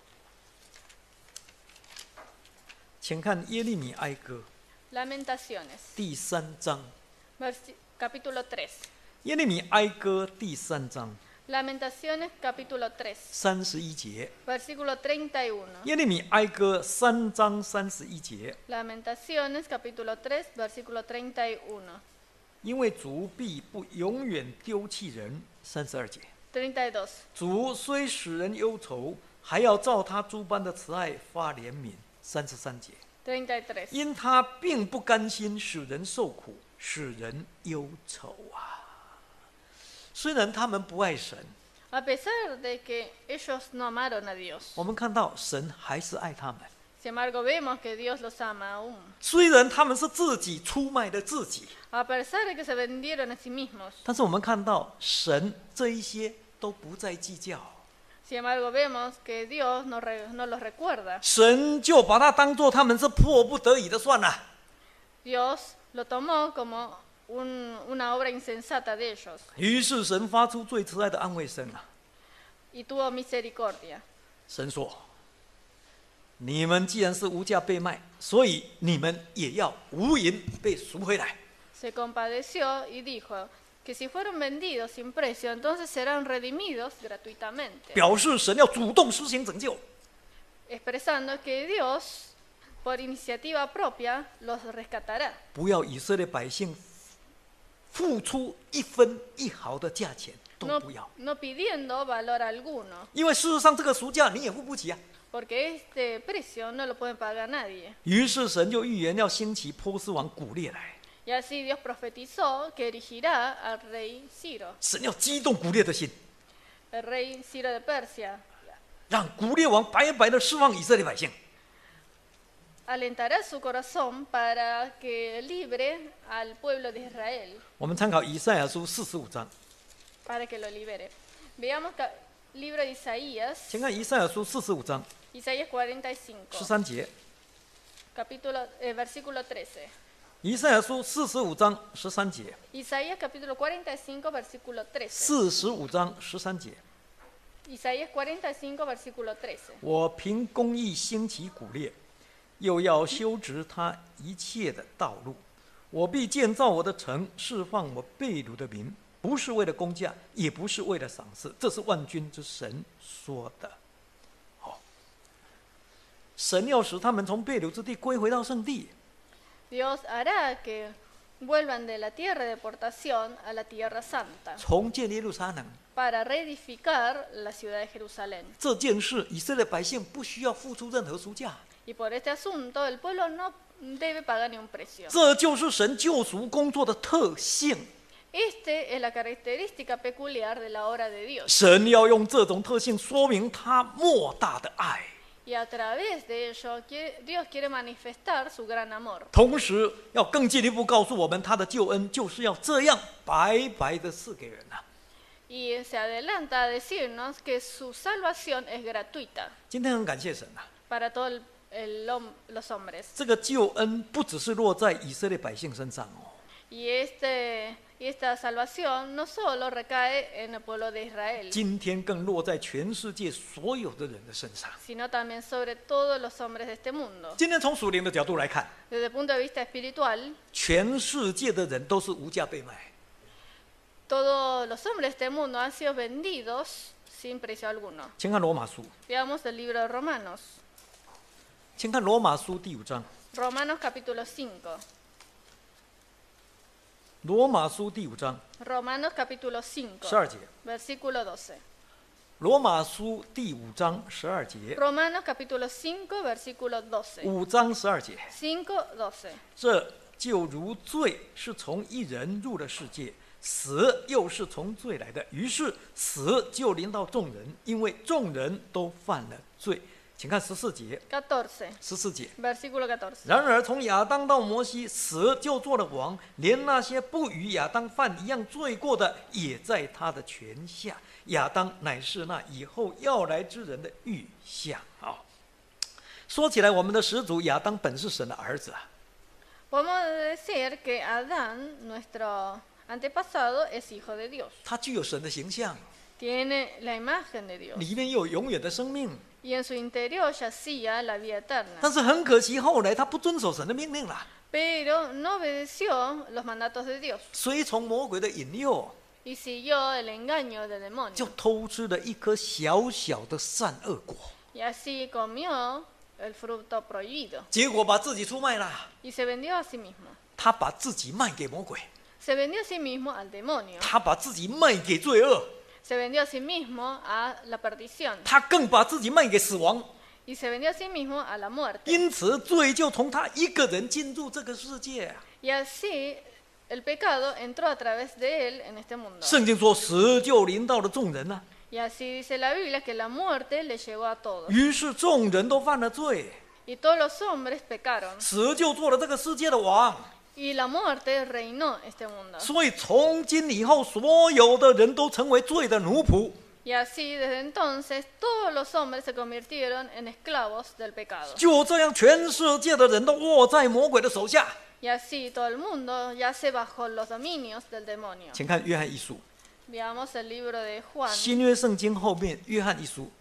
Speaker 1: 请看耶利米哀歌
Speaker 2: Lamentaciones,
Speaker 1: 第3章，
Speaker 2: capítulo 3.
Speaker 1: 耶利米哀歌第3章
Speaker 2: Lamentaciones, capítulo 3,
Speaker 1: 31节，
Speaker 2: versículo 31.
Speaker 1: 耶利米哀歌3章31节，
Speaker 2: Lamentaciones, capítulo 3, versículo 31.
Speaker 1: 因为主必不永远丢弃人。32节，
Speaker 2: 32.
Speaker 1: 主虽使人忧愁，还要照他诸般的慈爱发怜悯。33节，
Speaker 2: 33.
Speaker 1: 因他并不甘心使人受苦，使人忧愁啊。虽然他们不爱神，
Speaker 2: A pesar de que ellos no amaron a Dios,
Speaker 1: 我们看到神还是爱他们。
Speaker 2: sin embargo vemos que Dios los ama aún.
Speaker 1: 虽然他们是自己出卖了自己，
Speaker 2: A pesar de que se vendieron a sí mismos,
Speaker 1: 但是我们看到神这一些都不再计较，
Speaker 2: sin embargo vemos que Dios no los recuerda.
Speaker 1: 神就把它当作他们是迫不得已的算了。
Speaker 2: Dios lo tomó como una obra insensata de ellos
Speaker 1: 于是神发出最慈爱的安慰声啊，
Speaker 2: y tuvo misericordia.
Speaker 1: 神说：“你们既然是无价被卖，所以你们也要无银被赎回来。”
Speaker 2: Se compadeció y dijo que si fueron vendidos sin precio, entonces serán redimidos gratuitamente,
Speaker 1: 表示神要主动施行拯救。
Speaker 2: expresando que Dios, por iniciativa propia, los rescatará.
Speaker 1: 不要以色列百姓付出一分一毫的价钱都
Speaker 2: No,
Speaker 1: 不要，
Speaker 2: no pidiendo valor alguno,
Speaker 1: 因为事实上这个赎价你也付不起啊。
Speaker 2: porque este precio no lo puede pagar nadie.
Speaker 1: 于是神就预言要兴起波斯王古列来，
Speaker 2: Y así Dios profetizó que erigirá al rey Ciro,
Speaker 1: 神要激动古列的心，
Speaker 2: el rey Ciro de Persia.
Speaker 1: 让古列王白白的释放以色列百姓。
Speaker 2: Alentará su corazón para que libre al pueblo de Israel,
Speaker 1: 我们参考以赛亚书45章，
Speaker 2: para que lo libere. Veamos libro de Isaías,
Speaker 1: 请看以赛亚书45章
Speaker 2: Isaías 45,
Speaker 1: 13节。
Speaker 2: versículo 13.
Speaker 1: 以赛亚书45章13节，
Speaker 2: Isaías capítulo 45, versículo 13.
Speaker 1: 45章13节，
Speaker 2: Isaías 45, versículo 13.
Speaker 1: 我凭公义兴起古列，又要修直他一切的道路。我必建造我的城，释放我被掳的民，不是为了工价，也不是为了赏赐，这是万军之神说的。好，神要使他们从被掳之地归回到圣地。
Speaker 2: Dios hará que vuelvan de la tierra de deportación a la tierra santa
Speaker 1: 重建耶路撒冷
Speaker 2: para reedificar la ciudad de Jerusalén.
Speaker 1: 这件事，以色列百姓不需要付出任何赎价，
Speaker 2: Y por este asunto el pueblo no debe pagar ni un precio.
Speaker 1: 这就是神救赎工作的特性。
Speaker 2: Este es la característica peculiar de la obra de Dios.
Speaker 1: 神要用这种特性说明他莫大的爱，
Speaker 2: Y a través de ello Dios quiere manifestar su gran amor.
Speaker 1: 同时要更进一步告诉我们，他的救恩就是要这样白白的赐给人啊。
Speaker 2: Y se adelanta a decirnos que su salvación es gratuita
Speaker 1: 今天很感谢神啊，
Speaker 2: para todos los hombres.
Speaker 1: 这个救恩不只是落在以色列百姓身上哦，
Speaker 2: Y esta salvación no solo recae en el pueblo de Israel,
Speaker 1: 今天更落在全世界所有的人的身上。
Speaker 2: sino también sobre todos los hombres de este mundo.
Speaker 1: 今天从属灵的角度来看，
Speaker 2: Desde el punto de vista espiritual,
Speaker 1: 全世界的人都是无价被卖。
Speaker 2: todos los hombres de este mundo han sido vendidos sin precio alguno.
Speaker 1: 请看罗马书，
Speaker 2: Veamos el libro de Romanos.
Speaker 1: 请看罗马书第5章，
Speaker 2: Romanos capítulo 5.
Speaker 1: 罗马书第5章
Speaker 2: Romanos capítulo 5,
Speaker 1: 12节。
Speaker 2: versículo 12.
Speaker 1: 罗马书第5章12节。
Speaker 2: Romanos capítulo 5, versículo 12.
Speaker 1: 5章12节。
Speaker 2: 5, 12.
Speaker 1: 这就如罪是从一人入了世界，死又是从罪来的，于是死就临到众人，因为众人都犯了罪。请看14节。
Speaker 2: 14,
Speaker 1: 节。
Speaker 2: versículo 14.
Speaker 1: 然而从亚当到摩西，死就做了王，连那些不与亚当犯一样罪过的，也在他的权下。亚当乃是那以后要来之人的预像。说起来，我们的始祖亚当本是神的儿子啊。
Speaker 2: Podemos decir que Adán, nuestro antepasado, es hijo de Dios.
Speaker 1: 他具有神的形象，
Speaker 2: Tiene la imagen de Dios.
Speaker 1: 里面又有永远的生命。
Speaker 2: Y en su interior yacía la vida
Speaker 1: 但
Speaker 2: eterna.
Speaker 1: 是很可惜，后来他不遵守神的命令了，
Speaker 2: Pero no obedeció los mandatos de Dios
Speaker 1: 随从魔鬼的引诱，
Speaker 2: y siguió el engaño del
Speaker 1: 就
Speaker 2: demonio.
Speaker 1: 偷吃了一颗小小的善恶果，
Speaker 2: Y así comió el fruto prohibido
Speaker 1: 结果把自己出卖了。
Speaker 2: y se vendió a sí mismo.
Speaker 1: 他把自己卖给魔鬼，
Speaker 2: Se vendió a sí mismo al demonio.
Speaker 1: 他把自己卖给罪恶，
Speaker 2: Se vendió a sí mismo a la perdición.
Speaker 1: 他更把自己卖给死亡。
Speaker 2: Y se vendió a sí mismo a la muerte.
Speaker 1: 因此，罪就从他一个人进入这个世界。
Speaker 2: Y así el pecado entró a través de él en este mundo.
Speaker 1: 圣经说，死就临到了众人了。
Speaker 2: Y así dice la Biblia que la muerte le llegó a todos.
Speaker 1: 于是众人都犯了罪，
Speaker 2: Y todos los hombres pecaron.
Speaker 1: 死就做了这个世界的王。
Speaker 2: Y la muerte reinó este mundo.
Speaker 1: 所以从今以后，所有的人都成为罪的奴仆。
Speaker 2: Y así desde entonces todos los hombres se convirtieron en esclavos del pecado.
Speaker 1: 就这样，全世界的人都握在魔鬼的手下。
Speaker 2: Y así todo el mundo yace bajo los dominios del demonio.
Speaker 1: 请看约翰一书，
Speaker 2: Veamos el libro de Juan,
Speaker 1: 新约圣经后面约翰一书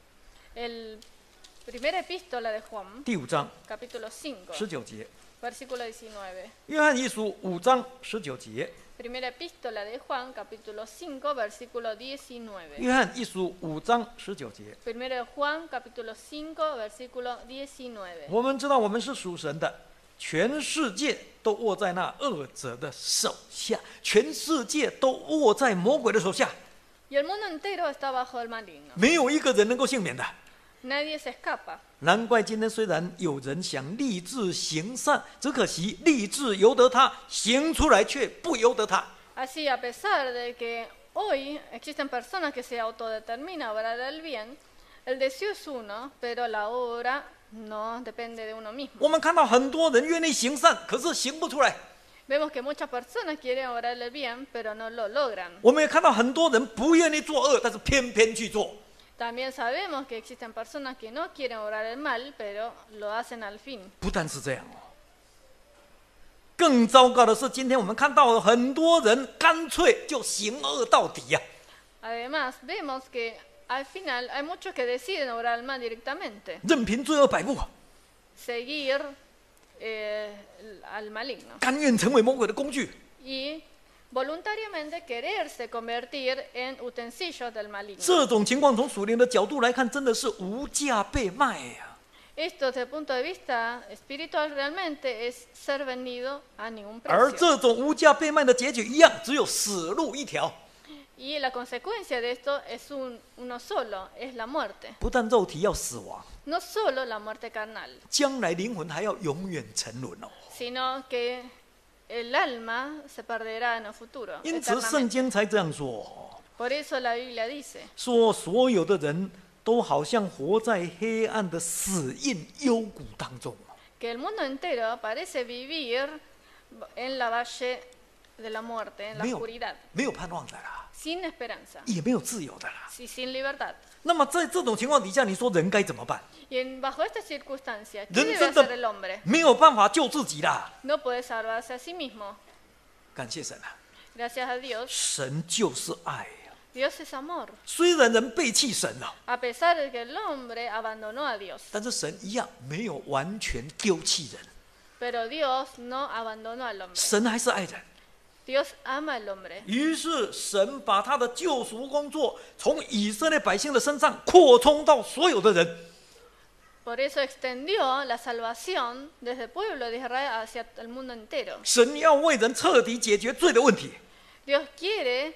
Speaker 2: el primera epístola de Juan,
Speaker 1: 第5章
Speaker 2: capítulo 5,
Speaker 1: 19节。
Speaker 2: versículo 19.
Speaker 1: 约翰一书5章19节。
Speaker 2: Primera epístola de Juan, capítulo 5, versículo 19.
Speaker 1: 约翰一书5章19节。
Speaker 2: Primero de Juan, capítulo 5, versículo 19.
Speaker 1: 我们知道我们是属神的，全世界都握在那恶者的手下，全世界都握在魔鬼的手下，
Speaker 2: Y el mundo entero está bajo el maligno.
Speaker 1: 没有一个人能够幸免的。
Speaker 2: Nadie se escapa.
Speaker 1: 难怪今天虽然有人想立志行善，只可惜立志由得他，行出来却不由得他。
Speaker 2: Así, a pesar de que hoy existen personas que se autodeterminan a obrar el bien, el deseo es uno, pero la obra no depende de uno mismo.
Speaker 1: 我们看到很多人愿意行善，可是行不出来；
Speaker 2: Vemos que muchas personas quieren obrar el bien, pero no lo logran.
Speaker 1: 我们也看到很多人不愿意做恶，但是偏偏去做。
Speaker 2: También sabemos que existen personas que no quieren obrar el mal, pero lo hacen al fin.
Speaker 1: 不但是这样哦，更糟糕的是，今天我们看到很多人干脆就行恶到底呀、
Speaker 2: Además, vemos que al final hay muchos que deciden obrar el mal directamente,
Speaker 1: 任凭罪恶摆布，
Speaker 2: seguir al maligno
Speaker 1: 甘愿成为魔鬼的工具。
Speaker 2: y voluntariamente quererse convertir en utensilios del maligno.
Speaker 1: 这种情况从属灵的角度来看，真的是无价被卖呀、
Speaker 2: Esto desde el punto de vista espiritual realmente es ser vendido a ningún
Speaker 1: 而
Speaker 2: precio.
Speaker 1: 这种无价被卖的结局一样，只有死路一条。
Speaker 2: Y la consecuencia de esto es uno solo, es la muerte.
Speaker 1: 不但肉体要死亡，
Speaker 2: No solo la muerte carnal,
Speaker 1: 将来灵魂还要永远沉沦哦。
Speaker 2: sino que el alma se perderá en el futuro.
Speaker 1: 因此，圣
Speaker 2: eternamente.
Speaker 1: 经才这样说：
Speaker 2: Por eso la Biblia dice
Speaker 1: 说所有的人都好像活在黑暗的死荫幽谷当中。
Speaker 2: que el mundo entero parece vivir en la valle de la muerte, en la
Speaker 1: 没有
Speaker 2: oscuridad,
Speaker 1: 没有盼望的啦，
Speaker 2: sin esperanza
Speaker 1: 也没有自由的啦。
Speaker 2: y sin libertad.
Speaker 1: 那么在这种情况底下，你说人该怎么办？
Speaker 2: Y bajo estas circunstancias, ¿qué
Speaker 1: 人
Speaker 2: debe
Speaker 1: 真
Speaker 2: hacer
Speaker 1: 的
Speaker 2: el hombre?
Speaker 1: 没有办法救自己啦。
Speaker 2: No puede salvarse a sí mismo.
Speaker 1: 感谢神啊，
Speaker 2: Gracias a Dios,
Speaker 1: 神就是爱呀。
Speaker 2: Dios es amor.
Speaker 1: 虽然人背弃神了，
Speaker 2: A pesar de que el hombre abandonó a Dios,
Speaker 1: 但是神一样没有完全丢弃人，
Speaker 2: pero Dios no abandonó al hombre.
Speaker 1: 神还是爱人。
Speaker 2: Dios ama al hombre.
Speaker 1: 于是神把他的救赎工作从以色列百姓的身上扩充到所有的人。
Speaker 2: Por eso extendió la salvación desde el pueblo de Israel hacia el mundo entero.
Speaker 1: 神要为人彻底解决罪的问题。
Speaker 2: Dios quiere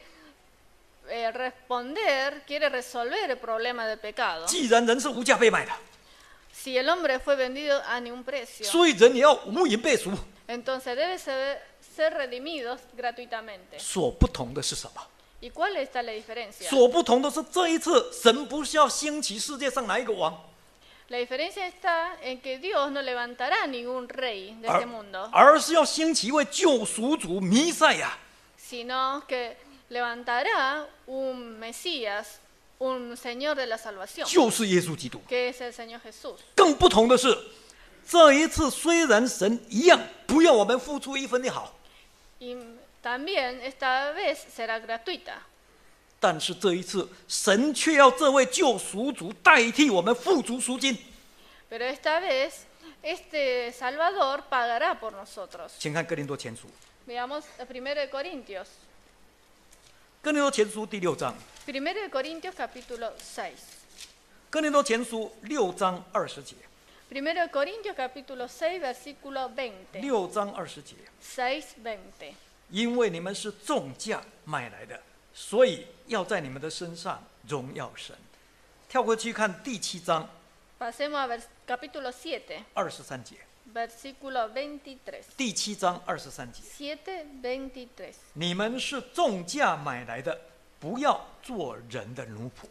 Speaker 2: quiere resolver el problema del pecado.
Speaker 1: 既然人是无价被卖的，
Speaker 2: Si el hombre fue vendido a ningún precio,
Speaker 1: 所以人也要无银被赎。
Speaker 2: entonces debe ser redimidos gratuitamente.
Speaker 1: 所不同的是什么？
Speaker 2: ¿Y cuál está la diferencia?
Speaker 1: 所不同的是，这一次神不是要兴起世界上哪一个王，
Speaker 2: La diferencia está en que Dios no levantará ningún rey de este mundo,
Speaker 1: 而是要兴起一位救赎主弥赛亚。
Speaker 2: sino que levantará un Mesías, un Señor de la salvación,
Speaker 1: 就是耶稣基督。
Speaker 2: que es el Señor Jesús.
Speaker 1: 更不同的是，这一次虽然神一样不要我们付出一分一毫，
Speaker 2: Y también esta vez será gratuita.
Speaker 1: 但是这一次神却要这位救赎主代替我们付足赎金。
Speaker 2: Pero esta vez este Salvador pagará por nosotros.
Speaker 1: 请看哥林多前书，
Speaker 2: Veamos 1 de Corintios.
Speaker 1: 哥林多前书第6章，
Speaker 2: 1 de Corintios capítulo 6.
Speaker 1: 哥林多前书6章20节，
Speaker 2: 1 de Corintios capítulo 6 versículo 20.
Speaker 1: 6章20节，
Speaker 2: 6:20.
Speaker 1: 因为你们是重价买来的，所以要在你们的身上荣耀神。跳过去看第7章
Speaker 2: Pasemos a capítulo 7,
Speaker 1: 23节，
Speaker 2: versículo 23.
Speaker 1: 第7章23节，
Speaker 2: 7:23.
Speaker 1: 你们是重价买来的，不要做人的奴仆。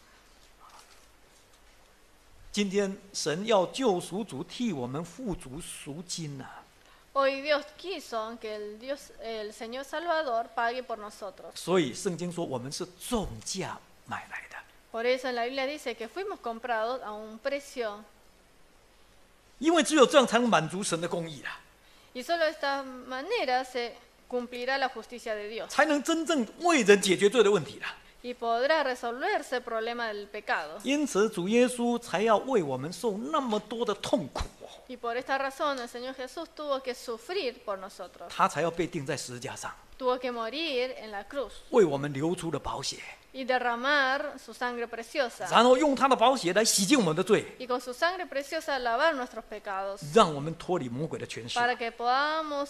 Speaker 1: 今天神要救赎主替我们付足赎金啊！
Speaker 2: Hoy Dios quiso que el Señor Salvador pague por nosotros.
Speaker 1: 所以圣经说我们是重价买来的，
Speaker 2: Por eso en la Biblia dice que fuimos comprados a un precio,
Speaker 1: 因为只有这样才能满足神的公义啊，
Speaker 2: y solo de esta manera se cumplirá la justicia de Dios
Speaker 1: 才能真正为人解决罪的问题啦。
Speaker 2: y podrá resolverse el problema del pecado.
Speaker 1: 因此主耶稣才要为我们受那么多的痛苦哦，
Speaker 2: Y por esta razón el Señor Jesús tuvo que sufrir por nosotros,
Speaker 1: 他才要被钉在十字架上，
Speaker 2: tuvo que morir en la cruz
Speaker 1: 为我们流出了宝血，
Speaker 2: y derramar su sangre preciosa,
Speaker 1: 然后用他的宝血来洗净我们的罪，
Speaker 2: y con su sangre preciosa lavar nuestros pecados,
Speaker 1: 让我们脱离魔鬼的权势。
Speaker 2: para que podamos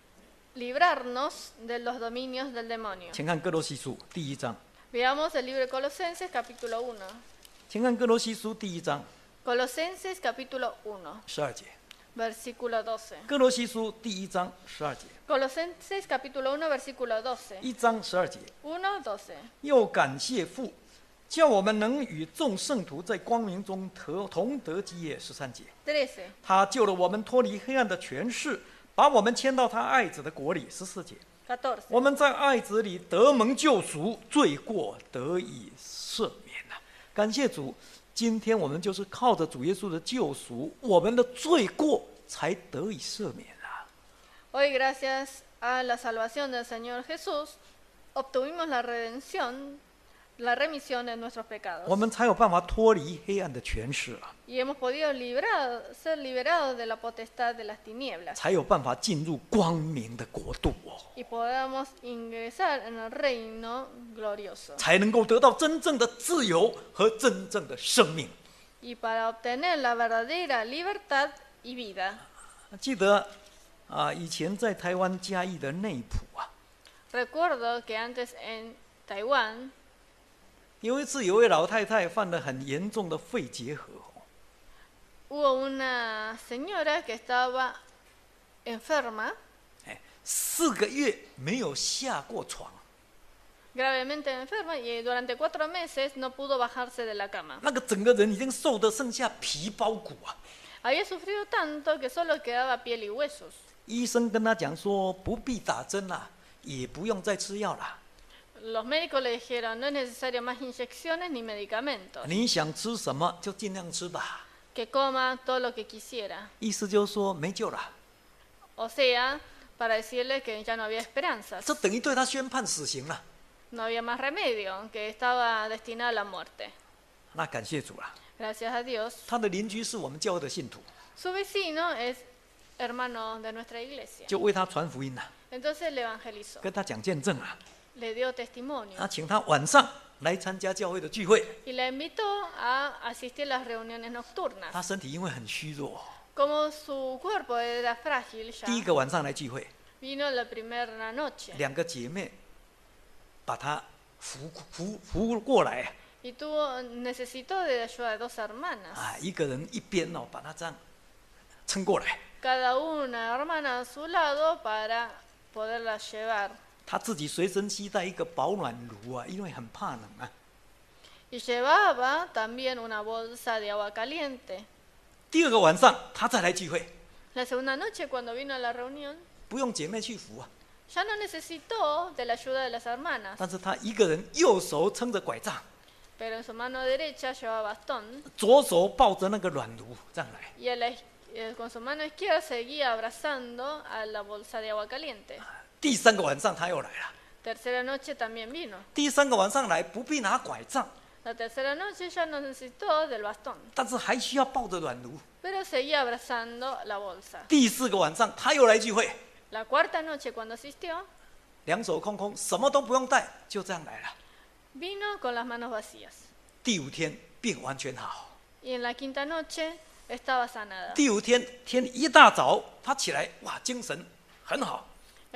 Speaker 2: librarnos de los dominios del demonio.
Speaker 1: 请看哥罗西书第1章，
Speaker 2: Veamos el libro de Colosenses capítulo 1.
Speaker 1: 请看哥罗西书第1章
Speaker 2: Colosenses capítulo 1,
Speaker 1: 12节，
Speaker 2: versículo 12.
Speaker 1: 哥罗西书第1章12节，
Speaker 2: Colosenses capítulo 1, versículo 12.
Speaker 1: 1章12节，
Speaker 2: 1:12.
Speaker 1: 又感谢父，叫我们能与众圣徒在光明中同得基业。13节，
Speaker 2: 13.
Speaker 1: 他救了我们脱离黑暗的权势，把我们迁到他爱子的国里。14节，
Speaker 2: 14.
Speaker 1: 我们在爱子里得蒙救赎，罪过得以赦免了。感谢主，今天我们就是靠着主耶稣的救赎，我们的罪过才得以赦免啊！
Speaker 2: Hoy, gracias a la salvación del Señor Jesús, obtuvimos la redención, la remisión de nuestros pecados.
Speaker 1: 我们才有办法脱离黑暗的权势啊，
Speaker 2: Y hemos podido ser liberados de la potestad de las tinieblas.
Speaker 1: 才有办法进入光明的国度哦，
Speaker 2: Y podamos ingresar en el reino glorioso.
Speaker 1: 才能够得到真正的自由和真正的生命。
Speaker 2: Y para obtener la verdadera libertad y vida.
Speaker 1: 记得以前在台湾嘉义的内埔啊，
Speaker 2: Recuerdo que antes en Taiwán
Speaker 1: 有一次有位老太太犯了很严重的肺结核哦，
Speaker 2: hubo una señora que estaba enferma,
Speaker 1: 4个月没有下过床，
Speaker 2: gravemente enferma, y durante 4 meses no pudo bajarse de la cama.
Speaker 1: 那个整个人已经瘦得剩下皮包骨啊。
Speaker 2: Había sufrido tanto que solo quedaba piel y huesos.
Speaker 1: 医生跟他讲说，不必打针啦，也不用再吃药啦，
Speaker 2: Los médicos le dijeron, no es necesario más inyecciones ni medicamentos,
Speaker 1: 你想吃什么就尽量吃吧。
Speaker 2: que coma todo lo que quisiera.
Speaker 1: 意思就是说没救了，
Speaker 2: O sea, para decirle que ya no había esperanzas,
Speaker 1: 这等于对他宣判死刑了。
Speaker 2: no había más remedio, que estaba destinada a la muerte.
Speaker 1: 那感谢主啦，
Speaker 2: Gracias a Dios.
Speaker 1: 他的邻居是我们教会的信徒，
Speaker 2: Su vecino es hermano de nuestra iglesia.
Speaker 1: 就为他传福音啦，
Speaker 2: Entonces le evangelizó,
Speaker 1: 跟他讲见证啊，
Speaker 2: le dio testimonio
Speaker 1: 请他晚上来参加教会的聚会。
Speaker 2: y la invitó a asistir a las reuniones
Speaker 1: 他
Speaker 2: nocturnas.
Speaker 1: 身体因为很虚弱，
Speaker 2: Como su cuerpo era frágil
Speaker 1: 第一
Speaker 2: ya,
Speaker 1: 个晚上来聚会，
Speaker 2: vino la primera noche
Speaker 1: 2个姐妹把他扶过来，
Speaker 2: y necesitó de ayuda de 2 hermanas.
Speaker 1: 啊，一个人一边哦，把他这样撑过来，
Speaker 2: Cada una hermana a su lado para poderla llevar.
Speaker 1: 他自己随身携带一个保暖炉啊，因为很怕冷啊。
Speaker 2: Y llevaba también una bolsa de agua caliente.
Speaker 1: 第2个晚上他再来聚会，
Speaker 2: La segunda noche, cuando vino a la reunión,
Speaker 1: 不用姐妹去扶啊，
Speaker 2: ya no necesitó de la ayuda de las hermanas,
Speaker 1: 但是他一个人右手撑着拐杖，
Speaker 2: pero en su mano derecha llevaba bastón
Speaker 1: 左手抱着那个暖炉这样来。
Speaker 2: y con su mano izquierda seguía abrazando a la bolsa de agua caliente.
Speaker 1: 第3个晚上他又来了，
Speaker 2: Tercera noche también vino.
Speaker 1: 第3个晚上来不必拿拐杖，
Speaker 2: La tercera noche ya no necesitó del bastón,
Speaker 1: 但是还需要抱着暖炉。
Speaker 2: pero seguía abrazando la bolsa.
Speaker 1: 第4个晚上他又来聚会，
Speaker 2: La cuarta noche, cuando asistió,
Speaker 1: 2手空空，什么都不用带，就这样来了。
Speaker 2: vino con las manos vacías.
Speaker 1: 第5天病完全好。
Speaker 2: Y en la quinta noche estaba sanada.
Speaker 1: 第5天天一大早，他起来，哇，精神很好。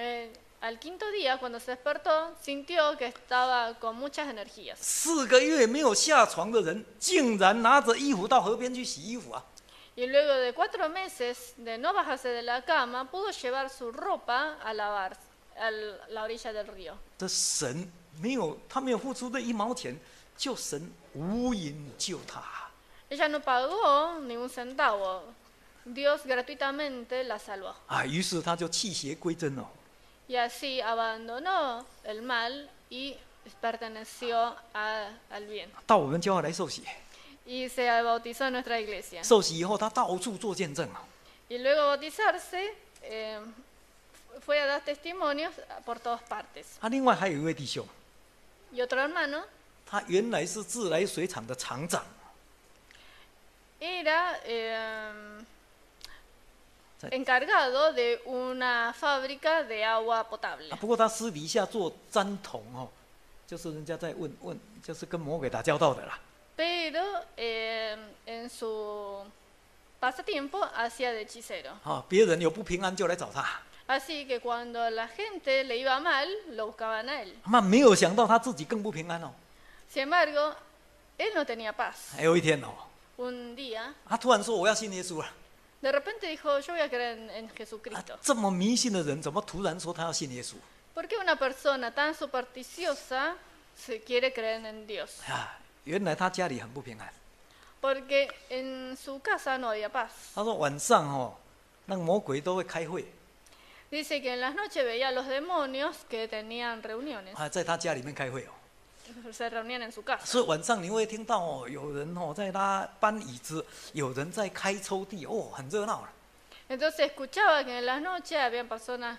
Speaker 2: Al quinto día, cuando se despertó, sintió que estaba con muchas energías.
Speaker 1: 4个月没有下床的人，竟然拿着衣服到河边去洗衣服啊！
Speaker 2: Y luego de 4 meses de no bajarse de la cama, pudo llevar su ropa a lavar a la orilla del río.
Speaker 1: 这神没有，他没有付出这1毛钱，就神无影救他。
Speaker 2: Ella no pagó ni un centavo. Dios gratuitamente la salvó.
Speaker 1: 啊，于是他就弃邪归真哦。
Speaker 2: Y así abandonó el mal y perteneció al bien.
Speaker 1: 到我们教会来受洗，
Speaker 2: Y se bautizó en nuestra iglesia.
Speaker 1: 受洗以后，他到处做见证啊。
Speaker 2: Y luego de bautizarse, fue a dar testimonios por todas partes.
Speaker 1: 另外还有一位弟兄，
Speaker 2: Y otro hermano
Speaker 1: 他原来是自来水厂的厂长，
Speaker 2: era encargado de una fábrica de agua potable.
Speaker 1: 不过他私底下做占统哦，就是人家在问，就是跟魔鬼打交道的啦。
Speaker 2: Pero en su pasatiempo hacía de hechicero.
Speaker 1: 啊，别人有不平安就来找他，
Speaker 2: Así que cuando la gente le iba mal, lo buscaban a él.
Speaker 1: 那没有想到他自己更不平安哦。
Speaker 2: Sin embargo, él no tenía paz.
Speaker 1: 还有一天哦，
Speaker 2: Un día,
Speaker 1: 他突然说我要信耶稣了。
Speaker 2: de repente dijo, yo voy a creer en Jesucristo.
Speaker 1: 这么迷信的人，怎么突然说他要信耶稣？
Speaker 2: ¿Por qué una persona tan supersticiosa se quiere creer en Dios?
Speaker 1: 啊，原来他家里很不平安。
Speaker 2: Porque en su casa no había paz.
Speaker 1: 他说晚上哦，那个魔鬼都会开会
Speaker 2: Dice que en las noches veía a los demonios que tenían reuniones.
Speaker 1: 啊，在他家里面开会哦。
Speaker 2: Se reunían en su casa.
Speaker 1: 所以晚上你会听到哦，有人哦在搬椅子，有人在开抽屉，哦，很热闹了。
Speaker 2: Entonces escuchaba que en las noches había personas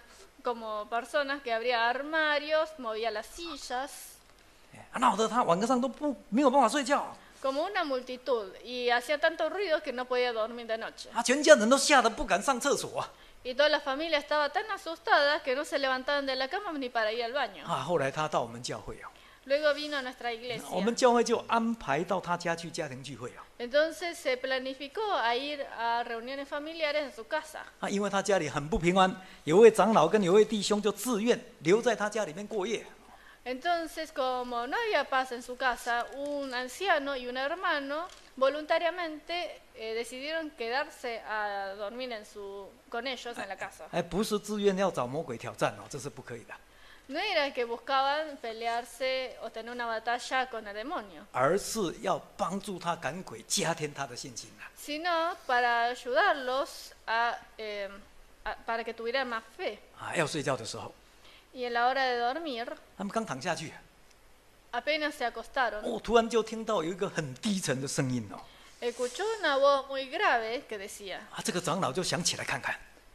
Speaker 2: que abrían armarios, movía las sillas,
Speaker 1: 闹得他晚上都没有办法睡觉。
Speaker 2: como una multitud. Y hacía tanto ruido que no podía dormir de noche.
Speaker 1: 全家人都吓得不敢上厕所啊。
Speaker 2: Y toda la familia estaba tan asustada que no se levantaban de la cama ni para ir al baño.
Speaker 1: 后来他到我们教会哦，
Speaker 2: Luego vino a nuestra iglesia.
Speaker 1: 我们教会就安排到他家去家庭聚会哦。
Speaker 2: Entonces se planificó a ir a reuniones familiares en su casa.
Speaker 1: 因为他家里很不平安，有位长老跟有位弟兄就自愿留在他家里面过夜。
Speaker 2: Entonces, como no había paz en su casa, un anciano y un hermano voluntariamente decidieron quedarse a dormir con ellos en la casa.
Speaker 1: 不是自愿要找魔鬼挑战哦，这是不可以的。
Speaker 2: No era que buscaban pelearse o tener una batalla con el demonio,
Speaker 1: 而是要帮助他赶鬼，加添他的信心啊。
Speaker 2: sino para ayudarlos para que tuvieran más fe.
Speaker 1: 要睡觉的时候，
Speaker 2: Y en la hora de dormir,
Speaker 1: 他们刚躺下去，
Speaker 2: apenas se acostaron,
Speaker 1: 突然就听到有一个很低沉的声音哦，
Speaker 2: escuchó una voz muy grave que decía,
Speaker 1: 这个长老就想起来看看，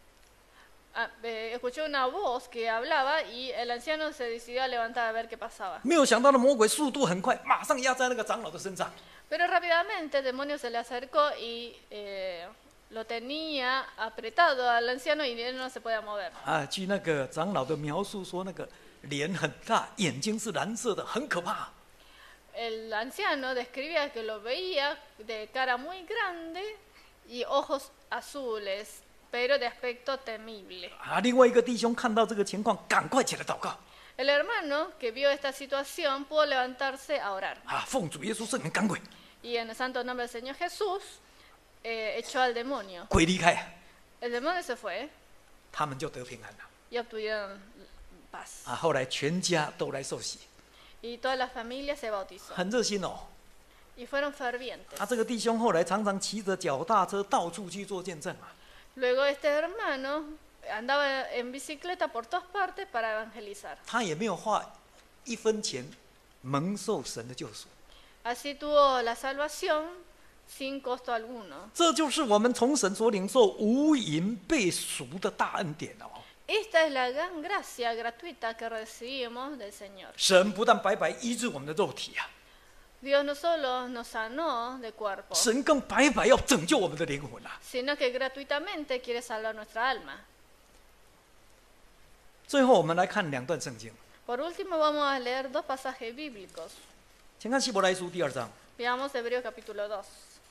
Speaker 2: escuchó una voz que hablaba y el anciano se decidió a levantar a ver qué pasaba.
Speaker 1: 没有想到的魔鬼速度很快，马上压在那个长老的身上。
Speaker 2: Pero rápidamente el demonio se le acercó y lo tenía apretado al anciano y él no se podía mover.
Speaker 1: 据那个长老的描述说，那个脸很大，眼睛是蓝色的，很可怕。
Speaker 2: el anciano describía que lo veía de cara muy grande y ojos azules, pero de aspecto temible.
Speaker 1: 另外一个弟兄看到这个情况，赶快起来祷告
Speaker 2: El hermano que vio esta situación pudo levantarse a orar.
Speaker 1: 奉主耶稣圣名赶鬼，
Speaker 2: Y en el santo nombre del Señor Jesús echó al demonio.
Speaker 1: 鬼离开，
Speaker 2: El demonio se fue
Speaker 1: 他们就得平安了。
Speaker 2: y obtuvieron paz.
Speaker 1: 后来全家都来受洗，
Speaker 2: Y toda la familia se bautizó.
Speaker 1: 很热心哦。
Speaker 2: Y fueron fervientes.
Speaker 1: 这个弟兄后来常常骑着脚踏车到处去做见证啊。
Speaker 2: Luego este hermano andaba en bicicleta por todas partes para evangelizar.
Speaker 1: 他也没有花1分钱，蒙受神的救赎。
Speaker 2: Así tuvo la salvación sin costo alguno.
Speaker 1: 这就是我们从神所领受无垠被赎的大恩典哦。
Speaker 2: Esta es la gran gracia gratuita que recibimos del Señor.
Speaker 1: 神不但白白医治我们的肉体啊，
Speaker 2: Dios no solo nos sanó de cuerpo,
Speaker 1: 神更白白要拯救我们的灵魂啊。
Speaker 2: sino que gratuitamente quiere salvar nuestra alma.
Speaker 1: 最后，我们来看2段圣经，
Speaker 2: Por último, vamos a leer 2 pasajes bíblicos.
Speaker 1: 请看希伯来书第2章。
Speaker 2: Veamos Hebreos capítulo 2.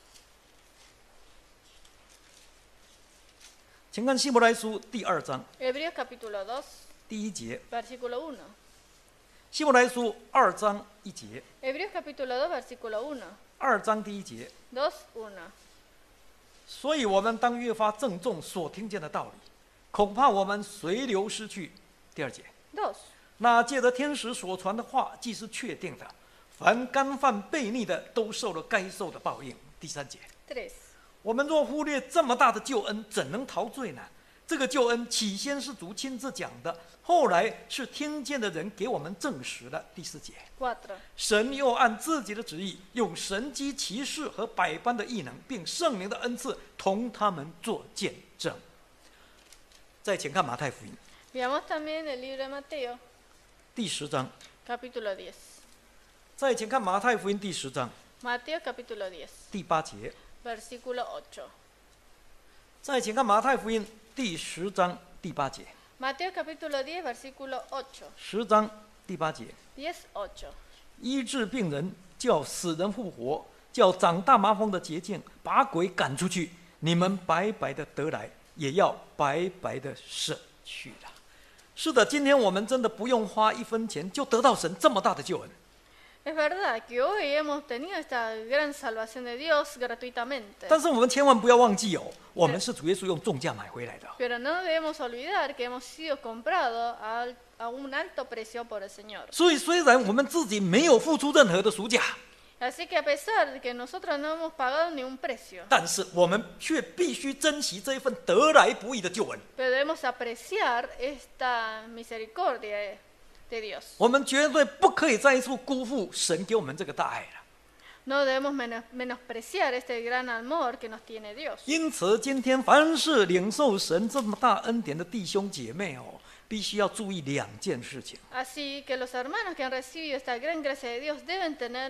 Speaker 1: 请看希伯来书第2章
Speaker 2: Hebreos capítulo 2,
Speaker 1: 第1节。
Speaker 2: versículo 1.
Speaker 1: 希伯来书2章1节，
Speaker 2: Hebreos capítulo 2, versículo 1.
Speaker 1: 2章第1节。
Speaker 2: 2, 1.
Speaker 1: 所以我们当越发郑重所听见的道理，恐怕我们随流失去。第2节。
Speaker 2: 2.
Speaker 1: 那借着天使所传的话，既是确定的，凡干犯悖逆的，都受了该受的报应。第3节。
Speaker 2: 3.
Speaker 1: 我们若忽略这么大的救恩，怎能逃罪呢？这个救恩起先是主亲自讲的，后来是听见的人给我们证实的。第4节。
Speaker 2: 4.
Speaker 1: 神又按自己的旨意，用神机骑士和百般的异能，并圣灵的恩赐，同他们做见证。再请看马太福音
Speaker 2: Veamos también el libro de Mateo,
Speaker 1: 第10章。
Speaker 2: capítulo 10.
Speaker 1: 再请看马太福音第10章
Speaker 2: Mateo capítulo 10,
Speaker 1: 第8节。
Speaker 2: versículo 8.
Speaker 1: 再请看马太福音第10章第8节。
Speaker 2: Mateo capítulo 10, versículo 8.
Speaker 1: 10章第8节。
Speaker 2: 10, 8.
Speaker 1: 医治病人，叫死人复活，叫长大麻风的洁净，把鬼赶出去。你们白白的得来，也要白白的舍去了。是的，今天我们真的不用花1分钱就得到神这么大的救恩。
Speaker 2: Es verdad que hoy hemos tenido esta gran salvación de Dios gratuitamente.
Speaker 1: 但是我们千万不要忘记哦，我们是主耶稣用重价买回来的。
Speaker 2: Pero no debemos olvidar que hemos sido comprados a un alto precio por el Señor.
Speaker 1: 所以虽然我们自己没有付出任何的赎价，
Speaker 2: Así que a pesar de que nosotros no hemos pagado ni un precio,
Speaker 1: 但是我们却必须珍惜这一份得来不易的救恩。
Speaker 2: pero debemos apreciar esta misericordia de Dios.
Speaker 1: 我们绝对不可以再一次辜负神给我们这个大爱了。
Speaker 2: No debemos menospreciar este gran amor que nos tiene Dios.
Speaker 1: 因此，今天凡是领受神这么大恩典的弟兄姐妹哦，必须要注意2件事情。
Speaker 2: Así que los hermanos que han recibido esta gran gracia de Dios deben tener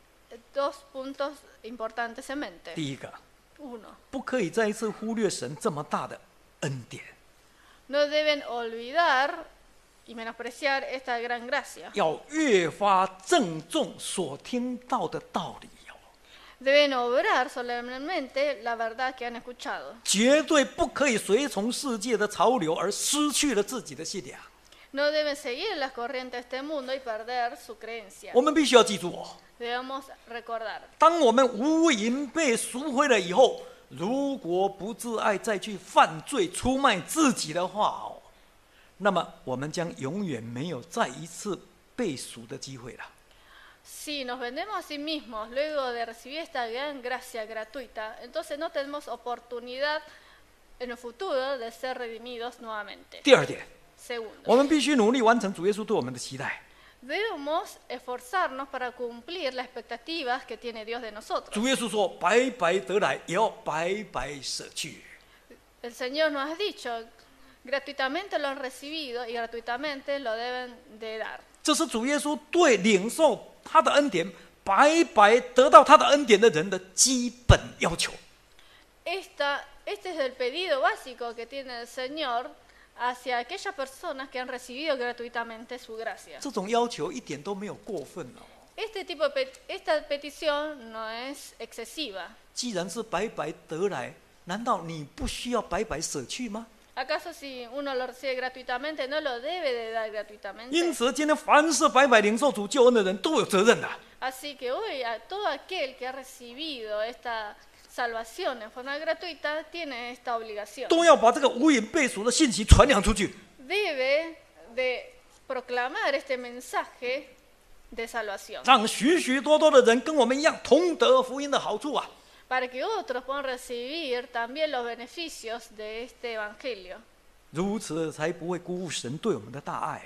Speaker 2: 2 puntos importantes en mente.
Speaker 1: 第一个，
Speaker 2: 1.
Speaker 1: 不可以再一次忽略神这么大的恩典，
Speaker 2: No deben olvidar y menospreciar esta gran gracia.
Speaker 1: 要越发郑重所听到的道理哦，
Speaker 2: Deben obrar solemnemente la verdad que han escuchado.
Speaker 1: 绝对不可以随从世界的潮流而失去了自己的信仰。
Speaker 2: No deben seguir las corrientes de este mundo y perder su creencia.
Speaker 1: 我们必须要记住哦，
Speaker 2: Debemos recordar.
Speaker 1: 当我们无垠被赎回了以后，如果不自爱再去犯罪出卖自己的话哦，那么我们将永远没有再一次被赎的机会了。
Speaker 2: Si nos vendemos a sí mismos luego de recibir esta gran gracia gratuita, entonces no tenemos oportunidad en el futuro de ser redimidos nuevamente.
Speaker 1: 第2点，
Speaker 2: Segundo,
Speaker 1: 我们必须努力完成主耶稣对我们的期待。
Speaker 2: debemos esforzarnos para cumplir las expectativas que tiene Dios de nosotros.
Speaker 1: 主耶稣说：“白白得来，也要白白舍去。”
Speaker 2: El Señor nos ha dicho, gratuitamente lo han recibido y gratuitamente lo deben de dar.
Speaker 1: 这是主耶稣对领受他的恩典、白白得到他的恩典的人的基本要求。
Speaker 2: Este es el pedido básico que tiene el Señor hacia aquellas personas que han recibido gratuitamente su gracia.
Speaker 1: 这种要求一点都没有过分哦。
Speaker 2: esta petición no es excesiva.
Speaker 1: 既然是白白得来，难道你不需要白白舍去吗？
Speaker 2: ¿Acaso si uno lo recibe gratuitamente, no lo debe de dar
Speaker 1: 因
Speaker 2: gratuitamente?
Speaker 1: 此，今天凡是白白领受主救恩的人都有责任的。
Speaker 2: Así que hoy a todo aquel que ha recibido esta salvación en forma gratuita tiene esta obligación.
Speaker 1: 都要把这个无影被赎的信息传扬出去。
Speaker 2: Debe de proclamar este mensaje de salvación
Speaker 1: 让许许多多的人跟我们一样，同得福音的好处啊！
Speaker 2: para que otros puedan recibir también los beneficios de este evangelio,
Speaker 1: 如此才不会辜负神对我们的大爱。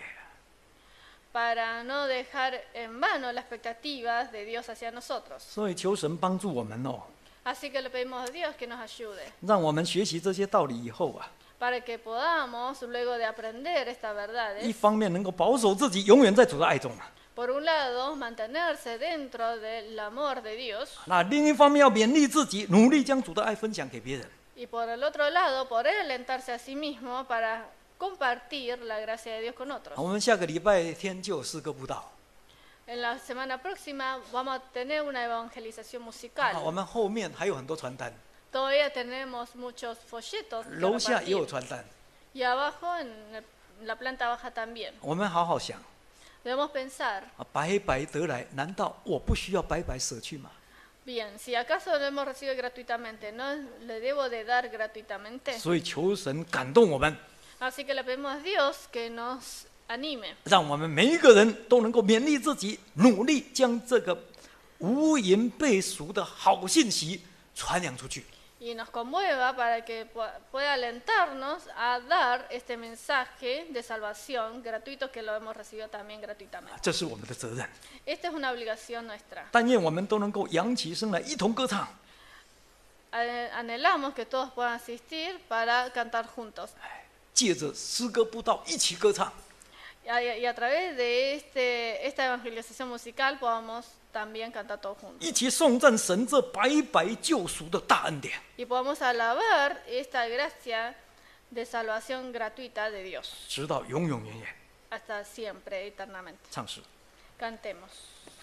Speaker 2: para no dejar en vano las expectativas de Dios hacia nosotros.
Speaker 1: 所以求神帮助我们哦，
Speaker 2: Así que le pedimos a Dios que nos ayude,
Speaker 1: 让我们学习这些道理以后啊，
Speaker 2: para que podamos, luego de aprender estas
Speaker 1: 一
Speaker 2: verdades,
Speaker 1: 方面能够保守自己永远在主的爱中啊，
Speaker 2: por un lado, mantenerse dentro del amor de Dios,
Speaker 1: 那另一方面要勉励自己，努力将主的爱分享给别人。
Speaker 2: y por el otro lado, poder alentarse a sí mismo para compartir la gracia de Dios con otros.
Speaker 1: 我们下个礼拜天就有诗歌布道，
Speaker 2: En la semana próxima vamos a tener una evangelización
Speaker 1: 我
Speaker 2: musical.
Speaker 1: 们后面还有很多传单，
Speaker 2: Todavía tenemos muchos folletos que
Speaker 1: 楼下也有
Speaker 2: repartir.
Speaker 1: 传单，
Speaker 2: Y abajo, en la planta baja también.
Speaker 1: 我们好好想
Speaker 2: Debemos pensar,
Speaker 1: 啊，白白得来，难道我不需要白白舍去吗？
Speaker 2: bien, si acaso lo hemos recibido gratuitamente, ¿no le debo de dar gratuitamente?
Speaker 1: 所以求神感动我们，
Speaker 2: Así que le pedimos a Dios que nos anime,
Speaker 1: 让我们每一个人都能够勉励自己，努力将这个无垠被赎的好信息传扬出去。
Speaker 2: y nos conmueva para que pueda alentarnos a dar este mensaje de salvación gratuito que lo hemos recibido también gratuitamente.
Speaker 1: 这是我们的责任。
Speaker 2: Esta es una obligación nuestra.
Speaker 1: 但愿我们都能够扬起声来，一同歌唱。
Speaker 2: Anhelamos que todos puedan asistir para cantar juntos.
Speaker 1: 借着诗歌布道一起歌唱，
Speaker 2: Y a través de esta evangelización musical podamos también cantar todos juntos.
Speaker 1: 一起颂赞神这白白救赎的大恩典。
Speaker 2: Y podamos alabar esta gracia de salvación gratuita de Dios
Speaker 1: 直到永永远远。
Speaker 2: hasta siempre, eternamente.
Speaker 1: 唱诗。
Speaker 2: Cantemos.